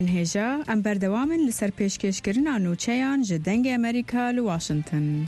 هێژە ئەم بەردەوامن لەسەر پێشکەشکردنا نوچەیان ji dengê Amerîka li Washington.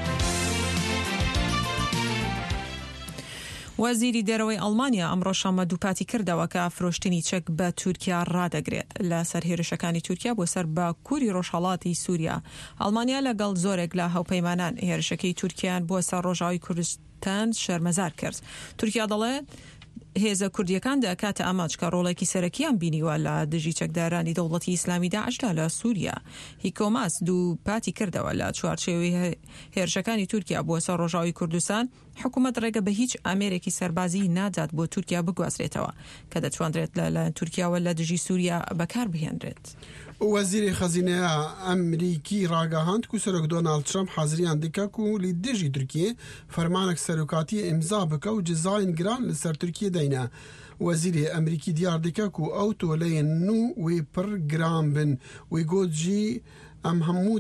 وەزیری دەرەوەی ئەڵمانیا ئەمڕۆ شەمە دووپاتی کردەوە کە فرۆشتنی چەک بە تورکیا ڕادەگرێت لە سەر هێرشەکانی تورکیا بۆ سەر باکووری ڕۆژهەڵاتی سووریا. ئەڵمانیا لەگەڵ زۆرێک لە هاوپەیمانان هێرشەکەی تورکیان بۆ سەر ڕۆژاوی کوردستان شەرمەزار کرد. تورکیا دەڵێت هێزە کوردیەکان دەکاتە ئاماچ کە ڕۆڵێکی سەرەکیان بینیوە لە دژی چەکدارانی دەوڵەتی ئیسلامی داعشدا لە سووریا. هیکۆماس دووپاتی کردەوە لە چوارچێوەی هێرشەکانی تورکیا بۆ سەر ڕۆژاوی کوردستان. حکوومەت ڕێگە بە هیچ ئامێرێکی سەربازی نادات بۆ تورکیا بگوازرێتەوە کە دەتوانرێت لە تورکیاوە لە دژی سووریا بەکار بهێنرێت. وەزیری خەزینەیە ئەمریکی ڕاگەهاند و سەرۆک دۆناڵد ترامپ حەزریان دکە و لی دژی تورکیە فەرمانێک سەرۆکاتی ئیمزا بکە و جزاین گران لەسەر تورکیە دەینە. وەزیری ئەمریکی دیار دکە و ئەو تۆلەیە نو وی پڕ گران بن وی گۆجی ئەم هەموو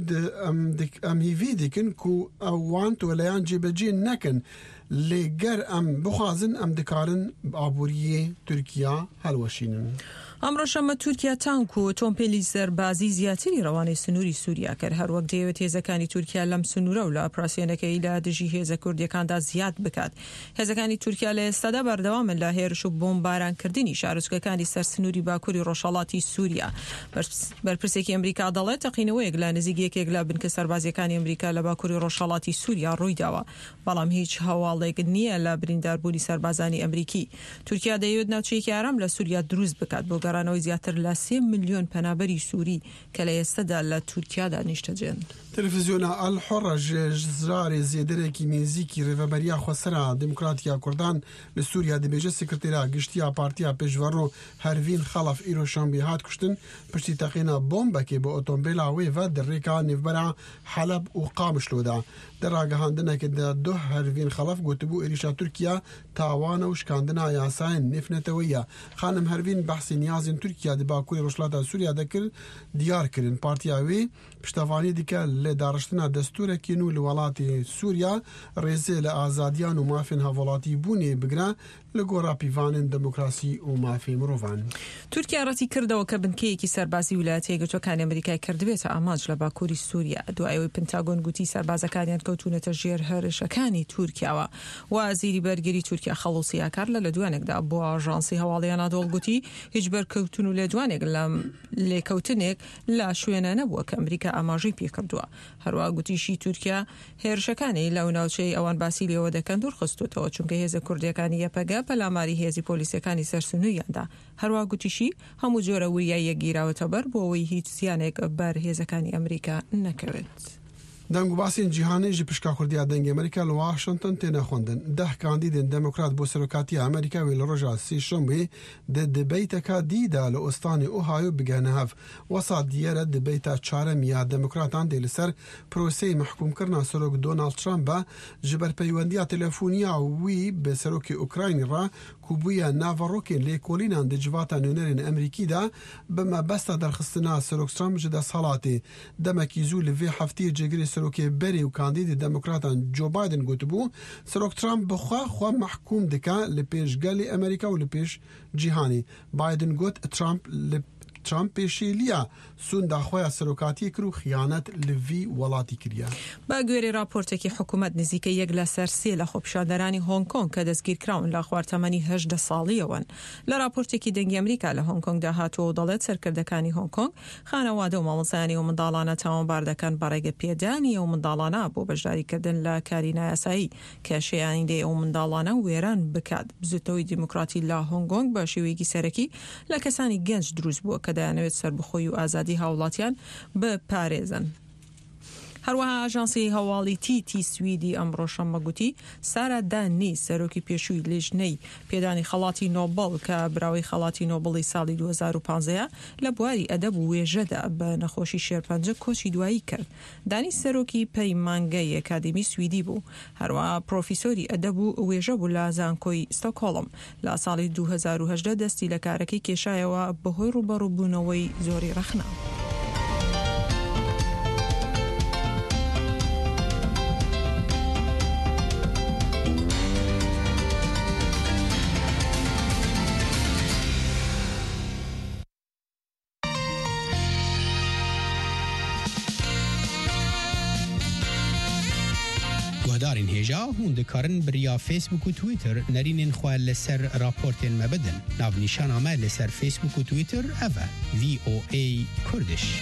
ئەم هیوی دیکن و ئەوان تۆلەیان جێبەجێ نەکەن لێگەر ئەم بخوازن ئەم دکارن ئابووریە تورکیا هەڵوەشینن. ئەمڕۆ شەمە تورکیا تانک و تۆمپێلی سەربازی زیاتری ڕەوانەی سنووری سووریا کرد هەروەک دەیەوێت هێزەکانی تورکیا لەم سنوورە و لە ئۆپراسیۆنەکەی لە دژی هێزە کوردیەکاندا زیاد بکات. هێزەکانی تورکیا لە ئێستادا بەردەوامن لە هێرش و بۆمبارانکردنی شارۆچکەکانی سەر سنووری باکووری ڕۆژهەڵاتی سووریا. بەرپرسێکی ئەمریکا دەڵێت تەقینەوەیەک لە نزیک یەکێک لە بنکە سەربازیەکانی ئەمریکا لە باکووری ڕۆژهەڵاتی سووریا ڕوویداوە، بەڵام هیچ هەواڵێک نییە لە برینداربوونی سەربازانی ئەمریکی. تورکیا دەیەوێت ناوچەیەکی ئارام لە سووریا دروست بکات بۆ گەڕانەوەی زیاتر لە 3 ملیۆن پەنابەری سووری کە لە ئێستادا لە تورکیادا نیشتەجێن. تلفزیۆنە ئەلحۆڕە ژێژرارێ زێدەرێکی نێزیکی ڕێڤەبەریا خۆسەرا دموکراتیا کوردان لە سووریا دەبێژە سکرتێرا گشتیا پارتیا پێشڤەڕۆ هەروین خەڵەف ئیرۆشەمبی هات کوشتن پشتی تەقینە بۆمبەکێ بۆ ئۆتۆمبیلا وێڤە دەڕێکا نێڤبەرا حەلەب و قامشلۆدا. دەڕاگەهاندنێکدا دو هەروین خەڵەف گوتبوو ئێریشا تورکیا تاوانە و شکاندنا یاسایên نێفنەتەوەیە. خانم هەروین بەحسی نیازین تورکیا دی باکووری ڕۆژهەڵاتا سووریا دەکرد دیارکردن پارتیا وێ پشتەوانی دیکە لە داڕشتنا دەستورێکی نو لە وڵاتی سووریا ڕێزێ لە ئازادیان و مافین هەوڵاتی بوونێ بگرە لە گۆڕا پیڤانن دموکراسی و مافی مرۆڤان. تورکیا ڕەتی کردەوە کە بنکەیەکی سەربازی ویلایەتە یەکگرتووەکانی ئەمریکای کردبێتە ئاماج لە باکووری سووریا دوایەوەی پنتاگۆن گوتی سەربازەکانیان کەوتونەتە ژێر هێرشەکانی تورکیاوە. وەزیری بەرگری تورکیا خەڵوسی ئاکار لە دوانێکدا بۆ ئاژانسی هەواڵی ئانادۆڵ گوتی هیچ بەرکەوتن و لێدوانێک لە لێکەوتنێک لە شوێنە نەبووە کە ئەمریکا ئاماژەی پێکردووە. هەروە گوتیشی تورکیا هێرشەکانی لەو ناوچەی ئەوان باسی لێوە دەکەن دوورخستوتەوە چونکە هێزە کوردیەکانی یەپەگە پەلاماری هێزی پۆلیسەکانی سەرسنووریاندا. هەروە گوتیشی هەموو جۆرە وریایە گیراوەتە بەر بۆەوەی هیچ زیانێک بەر هێزەکانی ئەمریکا نەکەوێت. دەنگ و باسین جیهانێژی پشکا کوردیا دەنگی ئەمریکا لە واشنگتن تێنەخواندن. 10 کاندیدên دموکرات بۆ سەرۆکاتی ئەمریکاوی لە ڕۆژا سێشەمێ دەبەیتەکە دیدا لە ئۆستانی ئۆهایۆ بگەنە هەف. وەسا دیارە دەبەیتە چارەمیە دموکراتان دێ لەسەر پرۆسەی محکومکردنا سەرۆک دۆناڵد ترامپە ji ber peywendîya telefoniya wî bi serokê Ukraynî re ku bûye naverokên lêkolînan di civata nûnerên Emerîkî de bi mebesta derxistina serok Trump ji desthilatê. Demekî zû li vê hefteyê cegirê serokê berê û kandîdê demokratan Joe Biden gotibû serok Trump bi xwe mehkûm dike li pêş gelê Emerîka û li pêş cîhanê. Biden got Trump pêşêliya sûnda xwe ya serokatiyê kir û xiyanet li vî welatî kiriye. بە گوێرەی راپۆرتێکی حکوومەت نزیکە 1 لە سەر 3 لە خۆپیشاندەرانی هۆنگ کۆنگ کە دەستگیرکراون لە خواردەمەنی 18 ساڵیەوەن. لە راپۆرتێکی دەنگی ئەمریکا لە هۆنگ کۆنگدا هاتووە و دەڵێت سەرکردەکانی هۆنگ کۆنگ خانەوادە و مامۆستایانی و منداڵانە تاوانبار دەکەن بە ڕێگە پێدانی و منداڵانە بۆ بەشداریکردن لە کاری نایاسایی کە شەیانی دێ و منداڵانە وێران بکات. بزوتەوەی دیموکراتی لە هۆنگ کۆنگ بە شێوەیەکی سەرەکی لە کەسانی گەنج دروست بووە کە دەیانەوێت سەربەخۆی و ئازادی هاوڵاتیان بپارێزن. هەروەها ئاژانسی هەواڵی تی سویدی ئەمڕۆ شەمە گوتی سارا دانی سەرۆکی پێشووی لێژنەی پێدانی خەڵاتی نۆبڵ کە براوی خەڵاتی نۆبڵی ساڵی 2015 لە بواری ئەدەب و وێژەدا بە نەخۆشی شێرپەنجە کۆچی دوایی کرد. دانی سەرۆکی پەیمانگەی ئەکادمی سویدی بوو. هەروەها پرۆفیسۆری ئەدەب و وێژە بوو لە زانکۆی ستۆکهۆڵم. لە ساڵی 2018 دەستی لە کارەکەی کێشایەوە بەهۆی ڕوبەڕووبوونەوەی زۆری ڕەخنا. دارین هجا هون دکارن بریا فیسبوک و تویتر نرینین خواه لسر راپورتین مبدن ناو نیشان آمه لسر فیسبوک و تویتر اوه VOA کردش.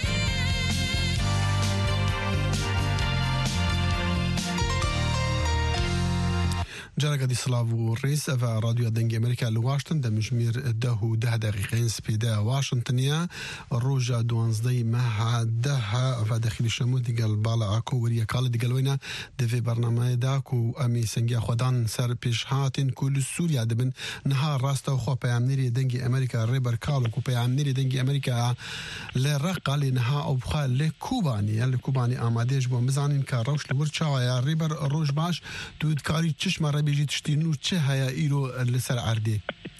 جرقة دي صلاة الرئيس أفا راديو دنجي أمريكا لواشنطن دمجمير ده دقيقين سبيدا واشنطنيا روجا دوانزدي مها ده أفا داخل الشمول دي قال بالا أكو وريا كالا دي قالوينا دفي برنامج داكو أمي سنجي خودان سر بيش هاتين كل سوريا دبن نهار راستا وخوا بيامنيري دنجي أمريكا ريبر كالو كو بيامنيري دنجي أمريكا لرقا لنها أو بخا لكوباني آماديش بو مزانين كاروش لورتشاوا يا ريبر روج باش دود كاري تشمر بيجي تشتينو چه هيا إيرو لسر عردي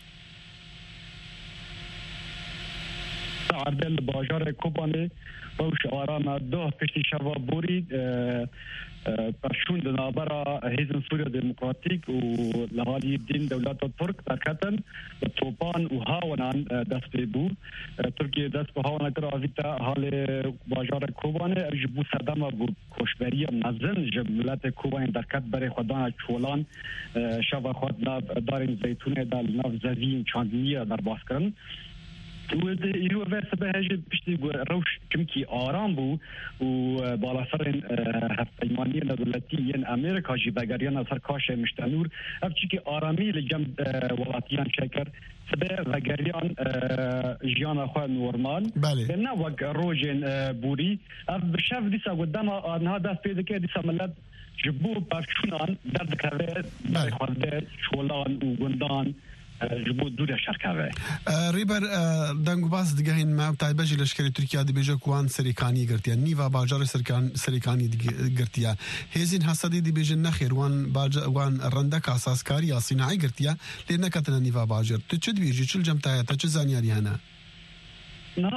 عردي الباجار كوباني روش آرانا ده پشتی شباب بورید پرشون دنابرا هیزن سوریا دموکراتیک و لحالی دین دولت ترک برکتن توپان و هاونان دست بو ترکیه دست به هاونا کرا آویتا حال باجار کوبانه جبو صدام بو کشبری نزن جب ملت کوبان درکت برای خودان چولان شب خود ناف دارین زیتونه دال ناف زوین چاندنیه در باز کرن و ایرو ورس به هجد پشتی روش کمکی آرام بو و بالا سرین هفتیمانی دولتی ین امریکا جی بگریان اثر کاش مشتنور اف چی که آرامی لجم ولاتیان شکر سبه وگریان جیان خواه نورمال نه وگ روژن بوری اف بشف دیسا قدام آنها دست پیدا که دیسا ملت جبو برشونان درد که برای خالده چولان و گندان جبود دور شرکاوه ریبر دنگو باز دگهین ما تایبجی لشکری ترکیه دی بیجا کوان سریکانی گرتیا نیوا باجار سریکانی گرتیا هزین حسادی دی بیجا نخیر وان رندک اساسکاری صناعی گرتیا لنکتنا نیوا باجر تو چه بیجی چل جمتایا تا چه زانیاری هنا نه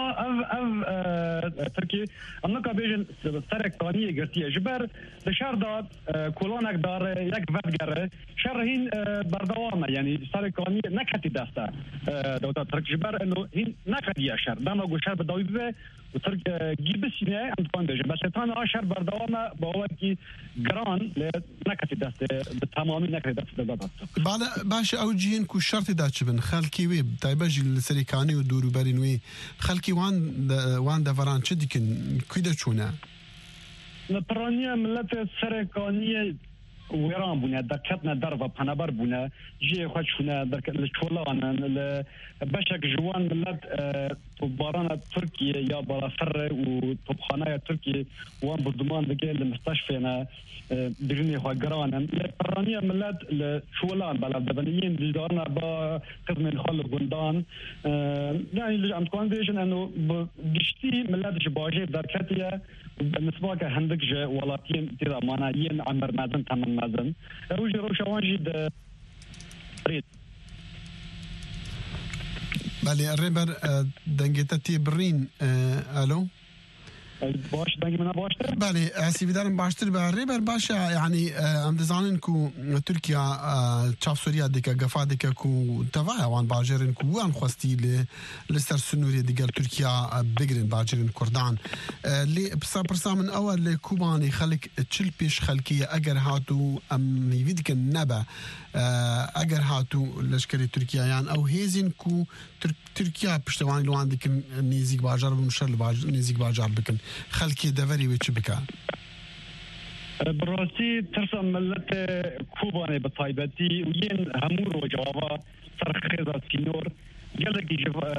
ترکی امنکا بیجن سرکانی گرتیا جبر دشار داد کلونک داره یک ودگره شرهین بردوامه یعنی سرکانی نکتی دسته دولت ترک جبر انو هین نکتی شر دما گوشر بدوی به و ترک گیبسینه انتقان بیجن بس تان آشر بردوامه با وقتی گران نکتی دسته به تمامی نکتی دسته دولت بعد باش او جین کو شرط داچ بن خلکی وی تایبجی سرکانی و دورو برینوی خلکی وان دوران چه دیکن کیده چونه نپرانیه ملت سرکانیه ویران بونه درکتنا در و پنبر بونه جی خود شونه در چولان بشک جوان ملت باران ترکیه یا بالافر و طبخانه ترکیه وان بردمان دگه لمستشفینا برینی خواه گرانن پرانیه ملت چولان بلا دبنیین دیدارنا با قسم خال گندان یعنی امکان دیشن انو گشتی ملت جباجه درکتیه نسبة كهندك جا ولاتين ترى مانايين عمر مازن تمن مازن وجه روشوانجي د بله ريبر دنگتتي برين الو باش دنگي منا باشتر بله اسيبي دارم باشتر ريبر باشا يعني ام دزانن كو تركيا تشاف سوريا ديكا غفا ديكا كو تفايا وان باجرن كو وان خوستي لستر سنوري ديكا تركيا بيجرن باجرن كردان لي بصا من اول كوباني خلق تشل بيش خلقيه اگر هاتو ام يفيدك النبا اگر هاتو لشكري تركيا يعني او هيزين كو تركيا بشتوان لو عندك نيزيك باجر بمشر نيزيك باجر بكن خلقي دفري ويتش بكا براسي ترسم ملت كوباني بطايبتي وين همور وجوابا سرخيزة سينور قالك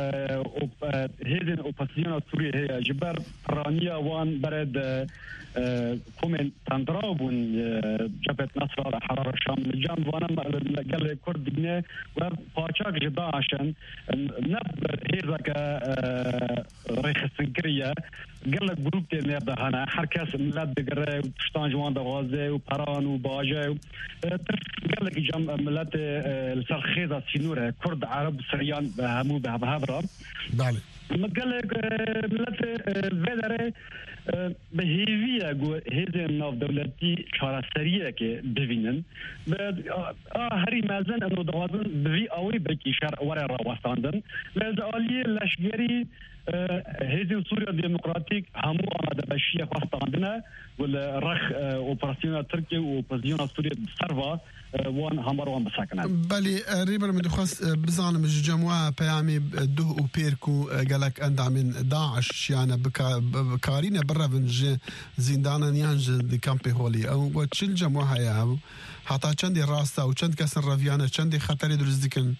هيزن اوباسيون سوريا هي جبر برانيا وان برد كومن تندراوبون جبهة نصر على حرارة الشام الجام وانا قال كرد بني وباچاك جدا عشان نب هيزك ريخ السنكرية قال لك جروب تاني هنا حركاس ملاد بقرة وتشتان جوان دغازة وبران وباجة قال لك جام ملاد السرخيزة سينورة كرد عرب سريان همو بهابرا بله قال لك ملاد فيدري بهيفيا جو هذه ناف دولتي شارستريه كي ببينن هري مازن انه دوازن بفي اوي بكي شار ورا راوستاندن لاز الي لاشغري هذه سوريا الديمقراطيك همو آمده بشيء خاصة عندنا والرخ اوبراسيون تركيا واوبراسيون سوريا سروا وان همروان بساكنات. بله ريبر من دخص بزانم جماعة بيامي ده وبيركو قالك أندع من داعش يعني بكارينا برا من زندانا نيانج دي كامبي هولي أو وتشل جماعة يا أبو حتى چندی راستا و چند کس رویانه چندی خطری درست دکن.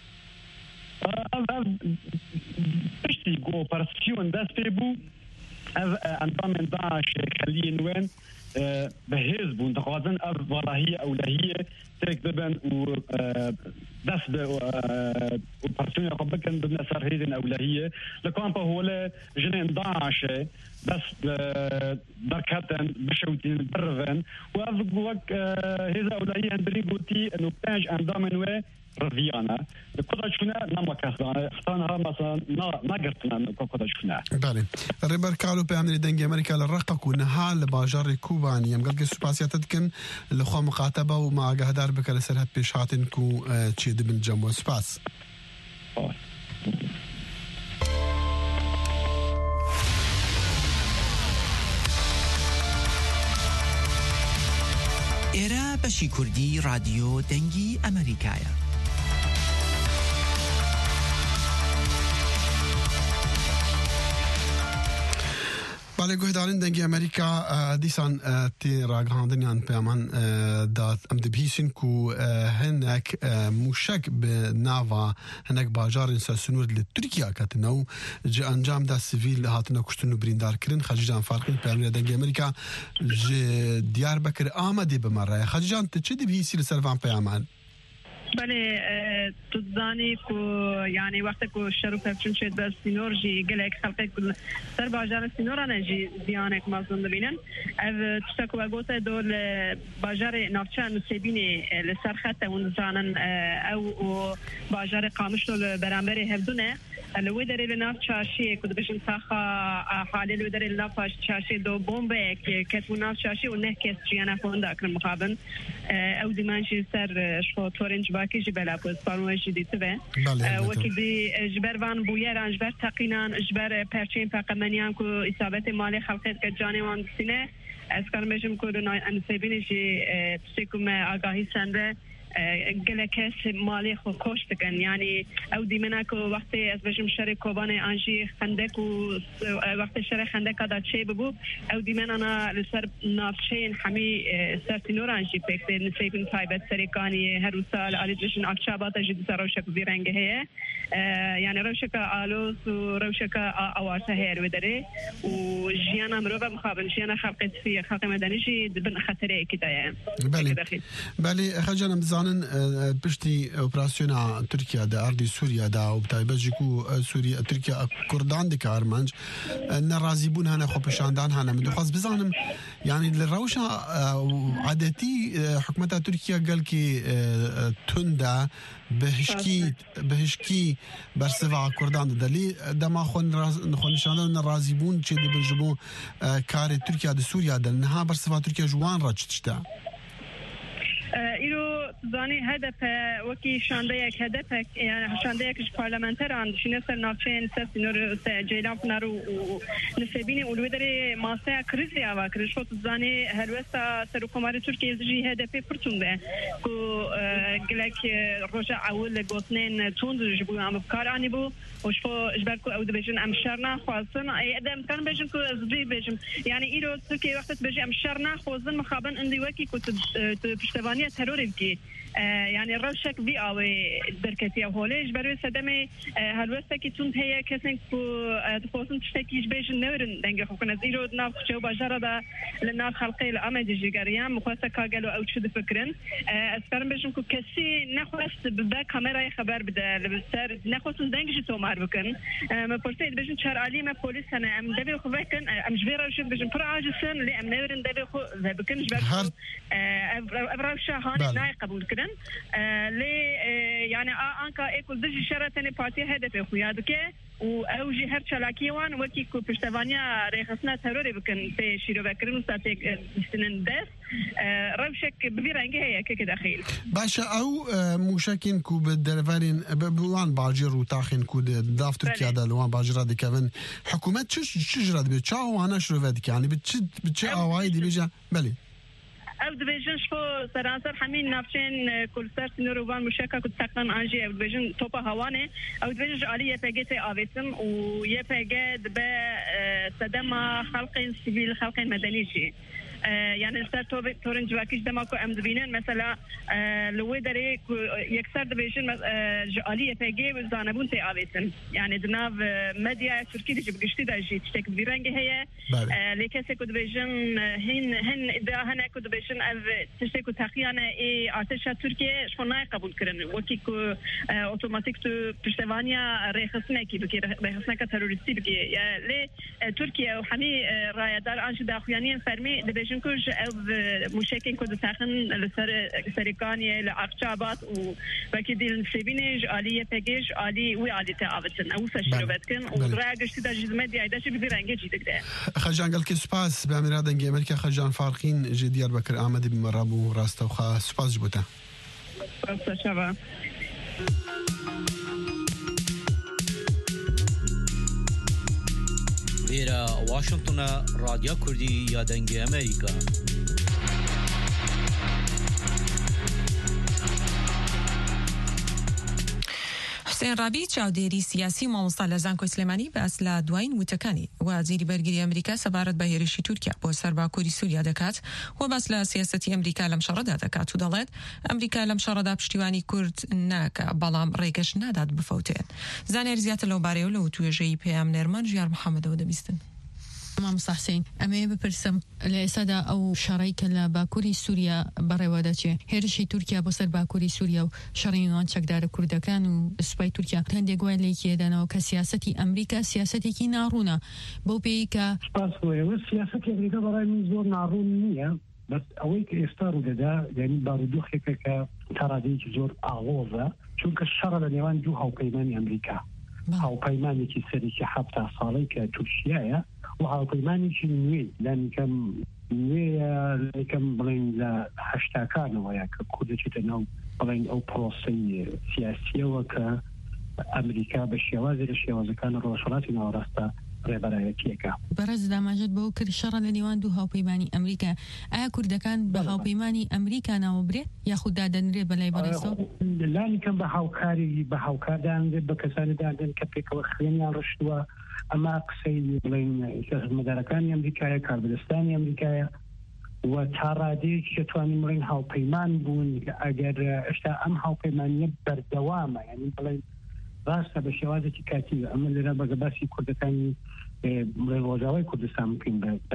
بشتی گو اپراسیون دست بو انظام داعش خليه نوين بهزب ونتقاضن أف والله أولهية ترك ببن و دس وبرسوني قبل ضمن أسر هذه الأولهية لكان هو جنين داعش بس دركتن بشوتين برفن وأفق هذا أولهية هندري بوتي إنه بتاج أنظام نوين رضيانا كذا شفنا نما كسرنا اختارنا مثلا نقرتنا كذا شفنا. بله ريبر كارلو بيعمل دنجي أمريكا للرقق ونهال باجار كوباني يم قلت سباسيا تدكن لخوا مقاتبة ومع جهدار بك لسرهت بيشاتن كو تشيد من جمو سباس. إيرا بشي كردي راديو دنجي أمريكايا. بله گوهدارین دنگی امریکا دیسان تی راگهاندنیان پیامان داد امدبهیسین کو هنک موشک به ناوا هنک باجار سنور لترکیا کتنو جه انجام دا سیویل هاتنا کشتنو بریندار کرن خجیجان فارقین پیاملی دنگی امریکا جه دیار بکر آمده بمره خجیجان چه دبهیسی لسرفان پیامان؟ بله تزانی کو یعنی وقتی کو شروع کردن شد بس سینور جی گلک خلقی کل سر باجار سینور نجی زیانک مازن ببینن او تشتکو گوته دول باجار نافچان سبینی لسر خط اون زانن او باجار قامش دول برانبری هفدونه الودر لناف چاشی کد بشن ساخا حالی الودر لناف چاشی دو بمب که کتو ناف چاشی و نه کس جیانا فوندا کن مخابن او دیمانشی سر شو تورنج باکی جبلا پوز پارموش دیته به وکیدی جبروان بویران جبر تقینان جبر پرچین پاکمانیان کو اصابت مالی خلقت که جانوان سینه از کار میشم کو دنای انسیبینشی تسیکم آگاهی سنده گلکس مالی خو کشت کن یعنی او دیمناکو وقتی از بشم شر کوبان آنجی خندق و وقتی شر خندق داد چه ببو او دیمنانا لسر نافچین همی سرتینور آنجی پکت نسیبن تایبت سریکانی هر سال آلیدشن آکشابات جدی سروشک زیرنگه هه یعنی روشک آلوس و روشک آوارته هر وداره و جیانا مروبا مخابن جیانا خلقت فی خلق مدنیشی دبن خطره کتایه. بله خجانم زانن پشتی اپراسیون ترکیه در ارض سوریه دا و بتایبه جکو سوریه ترکیه کردان دکار منج نرازی بون هنه خوبشاندان هنه من دخواست بزانم یعنی لروش عادتی حکمت ترکیه قال که تنده بهشکی برسوا کردان دلی دما خونشاندان نرازی بون چه دی بنجبو کار ترکیه در سوریه دل نها برسوا ترکیه جوان را چتشته ایرو زانی هدف وکی شانده یک هدف یعنی شانده یکش پارلمانتر اندشینه سر نافچین سر سینور جیلان نرو نسبینی اولوی داره ماسه کریزی آوا کریش خود زانی هلوستا سر حکومت ترکیه زجی هدفی پرتونده کو گلک روزا اول گوتنین توند جبو ام بکارانی بو وش خو اجبار کو اود بجن امشرنا خواصن ادم کان بجن کو زبی بجن یعنی ایرو ترکیه وقت بجی امشرنا خوزن مخابن اندی وکی کو پشتوانی ترور کی يعني روشك في أوي بركتي أو هوليج بري سدمي هالوستا كي تون هي كسن كو تفوسن تشتكيش بيش نورن دنجي خوكنا زيرو ناف جو بجرة دا لناف خلقي الأمد جيجاريان مخواسا كاقلو أو تشد فكرن أسكرم بيشن كو كسي نخواس ببا كاميرا خبر بدا لبسر نخواس دنجي تومار بكن ما بورسيد بيشن شار علي ما بوليس أنا أم دبي خوفكن أم جبيرا وشد بيشن فرعاجسن لي أم نورن دبي خو بكن جبر أبراوشا هاني ناي قبول كن لي يعني أنك إيكول دجي شرطني بارتي هدف خويا دكه و او جهر چلاکیوان وکی کو پشتوانیا رخصنا ترور بکن به شیرو بکرن ساتک سنن دس روشك ببيرانجه هي كده داخل باشا او موشكين كو بالدرفالين بوان باجر وتاخين كو داف تركيا دالوان باجرا دي كفن حكومات شجرات بتشاو انا شروفاتك يعني بتشا وايد بيجا بلي او دبيجن شو سرانسر حمين نافشين كل سر نوروان مشكا كنت تقن انجي او دبيجن توبا هوانه او دبيجن عليه بيجي اويتم ويبيجي دبا تدمى خلق سيفيل خلق مدني يعني سر تورن جواكيش دماكو ام دبينن مثلا لو دري يكسر دبيجن عليه بيجي وزانبون تي اويتم يعني دناف ميديا تركي دي بقشتي داجي تشك بيرنج هي ليكسي كو دبيجن هن اذا هنا كو دبيجن تشتكو تحقيقنا ارتش تركيا شلون قبول كرن وكيكو اوتوماتيك تو بشتوانيا رخصناكي بكي رخصناك تيرورستي بكي لي تركيا وحمي رايدار انش داخليين فرمي دبيجن كوج مشاكل كود تاخن لسريكانيه لاقشابات وبكي دي السيبينج عليه باكيج علي وعلي تعافتن او سشروبتكن وراجش تداج ميديا داش بيرانجي جدك خجان قال كي سباس باميرات امريكا خجان فارقين جديار بكر احمد بمرابو راستوخا سباس جبوتا شباب ویرا واشنطن رادیو کردی یا دنگ امریکا حسين رابي چاودێری سیاسی مامۆستا لە زانکۆی سلێمانی بەس لە دوایین وتەکانی وەزیری بەرگری ئەمریکا سەبارەت بە هێرشی تورکیا بۆ سەر باکووری سووریا دەکات و بەس لە سیاسەتی ئەمریکا لەم شەڕەدا دەکات و دەڵێت ئەمریکا لەم شەڕەدا پشتیوانی کورد ناکە بەڵام ڕێگەش نادات بفەوتێن. زانێر زیاتر لەو بارەیە و لەو توێژەی پێیام نێرمان ژیار محەممەدەوە دەبیستن. مام حسين أمي بپرسم لسادا أو شريك لباكوري سوريا بريواداتي هرشي تركيا بصر باكوري سوريا وشرينوان شكدار كردكان وسباي تركيا هندي قوال ليكي دانا وكسياستي أمريكا سياستي كي نارونا بو بيكا سياستي أمريكا براي من زور نارونية بس أويك إستارو دا يعني باردوخي كا تراديك زور أغوزة چونك الشر لنيوان جو هاو قيماني أمريكا هاو قيماني كي سريكي حبتا صالي كتركيا وهاو قيماني كي نوي لأن كم نوي لكم بلين لحشتاكان ويا كودة تنو بلين أو بروسي سياسية وكا أمريكا بالشيوازي الشيوازي كان الرسولاتنا ورستا ڕێبەرایەتیەکە بەڕێز داماژت بۆ کرد شەڕە لە نێوان دوو هاوپەیمانی ئەمریکا ئایا کوردەکان بە هاوپەیمانی ئەمریکا ناوە برێت یاخود دادەنرێت بەلای بەڕێستەوە لانی کەم بە هاوکاردانرێت بە کەسانی دادەن کە پێکەوە خوێنیان ڕشتووە ئەما قسەی بڵین مەدارەکانی ئەمریکایە کاربدەستانی ئەمریکایە و تا ڕادەیەکی کە توانین بڵین هاوپەیمان بوون ئەگەر ئێستا ئەم هاوپەیمانیە بەردەوامە یعنی بڵین ڕاستە بە شێوازێکی کاتی ئەمە لێرە بەگەباسی کوردەکانی ڕۆژاوای کوردستان بکەین بە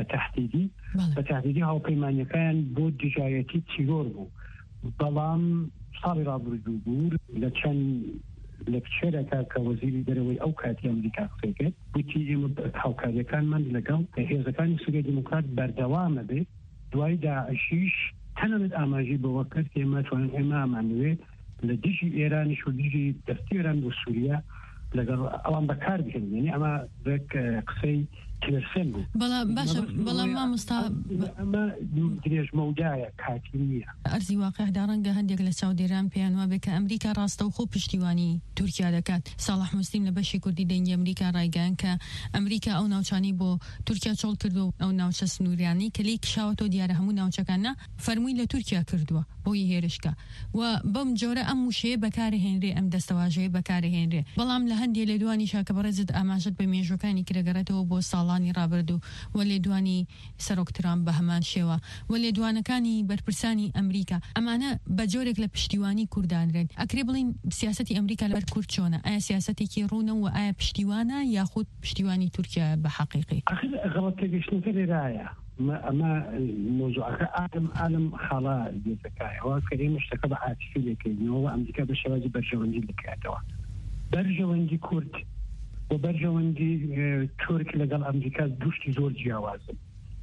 تەهدیدی هاوپەیمانیەکان بۆ دژایەتی تیرۆر بوو بەڵام ساڵی ڕابردوو بوو لە چەند لەکچێرەکە کە وەزیری دەرەوەی ئەو کاتی ئەمریکا قسەی کرد وتی ئێمە هاوکاریەکانمان لەگەڵ هێزەکانی سووریا دیموکرات بەردەوامە بێت دوای داعشیش تەنانەت ئاماژی بەوە کرد ئێمە توانین ئێمە ئامانوێت لە دژی ئێرانیش و دژی دەستی ئێران بۆ سووریا لەگەڵ ئەوان بەکار بهێنن یعنی ئەمە قسەی تلرسێن بوو بەڵام مامۆستا ئەمە درێژمەودایە کاتی نییە ئەرزی واقعدا ڕەنگە هەندێک لە چاودێران پێیان وابێت کە ئەمریکا ڕاستەوخۆ پشتیوانی تورکیا دەکات. ساڵح موسلیم لە بەشی کوردی دەنگی ئەمریکا ڕایگەیان کە ئەمریکا ئەو ناوچانی بۆ تورکیا چۆڵ کردو ئەو ناوچە سنووریانی کە لی کشاوەتەوە دیارە هەموو ناوچەکانە فەرمووی لە تورکیا کردووە بۆی هێرشکە و بەم جۆرە ئەم وشەیە بەکارهێنرێ ئەم دەستەواژەیە بەکارهێنرێ بەڵام لە هەندێک لە دوانی شاکە بەڕێزت ئاماژت بە مێژوەکانی کرێگەرێتەوە بۆ ساڵانی ڕابردوو و لێدوانی سەرۆکترام بە هەمان شێوە و لێدوانەکانی بەرپرسانی ئەمریکا ئەمانە بە جۆرێک لە پشتیوانی کوردانرێن ئەکرێ بڵین سیاسەتی ئەمریکا لەبەر کورد چۆنە ئایا سیاسەتێکی ڕوونە و ئایا پشتیوانە یاخود پشتیوانی تورکیا بە حەقیقی غەڵەتێگەشتنەکە لێرایە ئەمە مۆزوعەکە ئالم خاڵا دێتەکایەوە کە ئێمە شتەکە بە عاتیفی لێکردنەوە ئەمریکا بە شێوازی بەرژەوەندی دەکاتەوە بەرژەوەندی کورد و بەرژەوەندی تورک لەگەڵ ئەمریکا دوشتی زۆر جیاوازن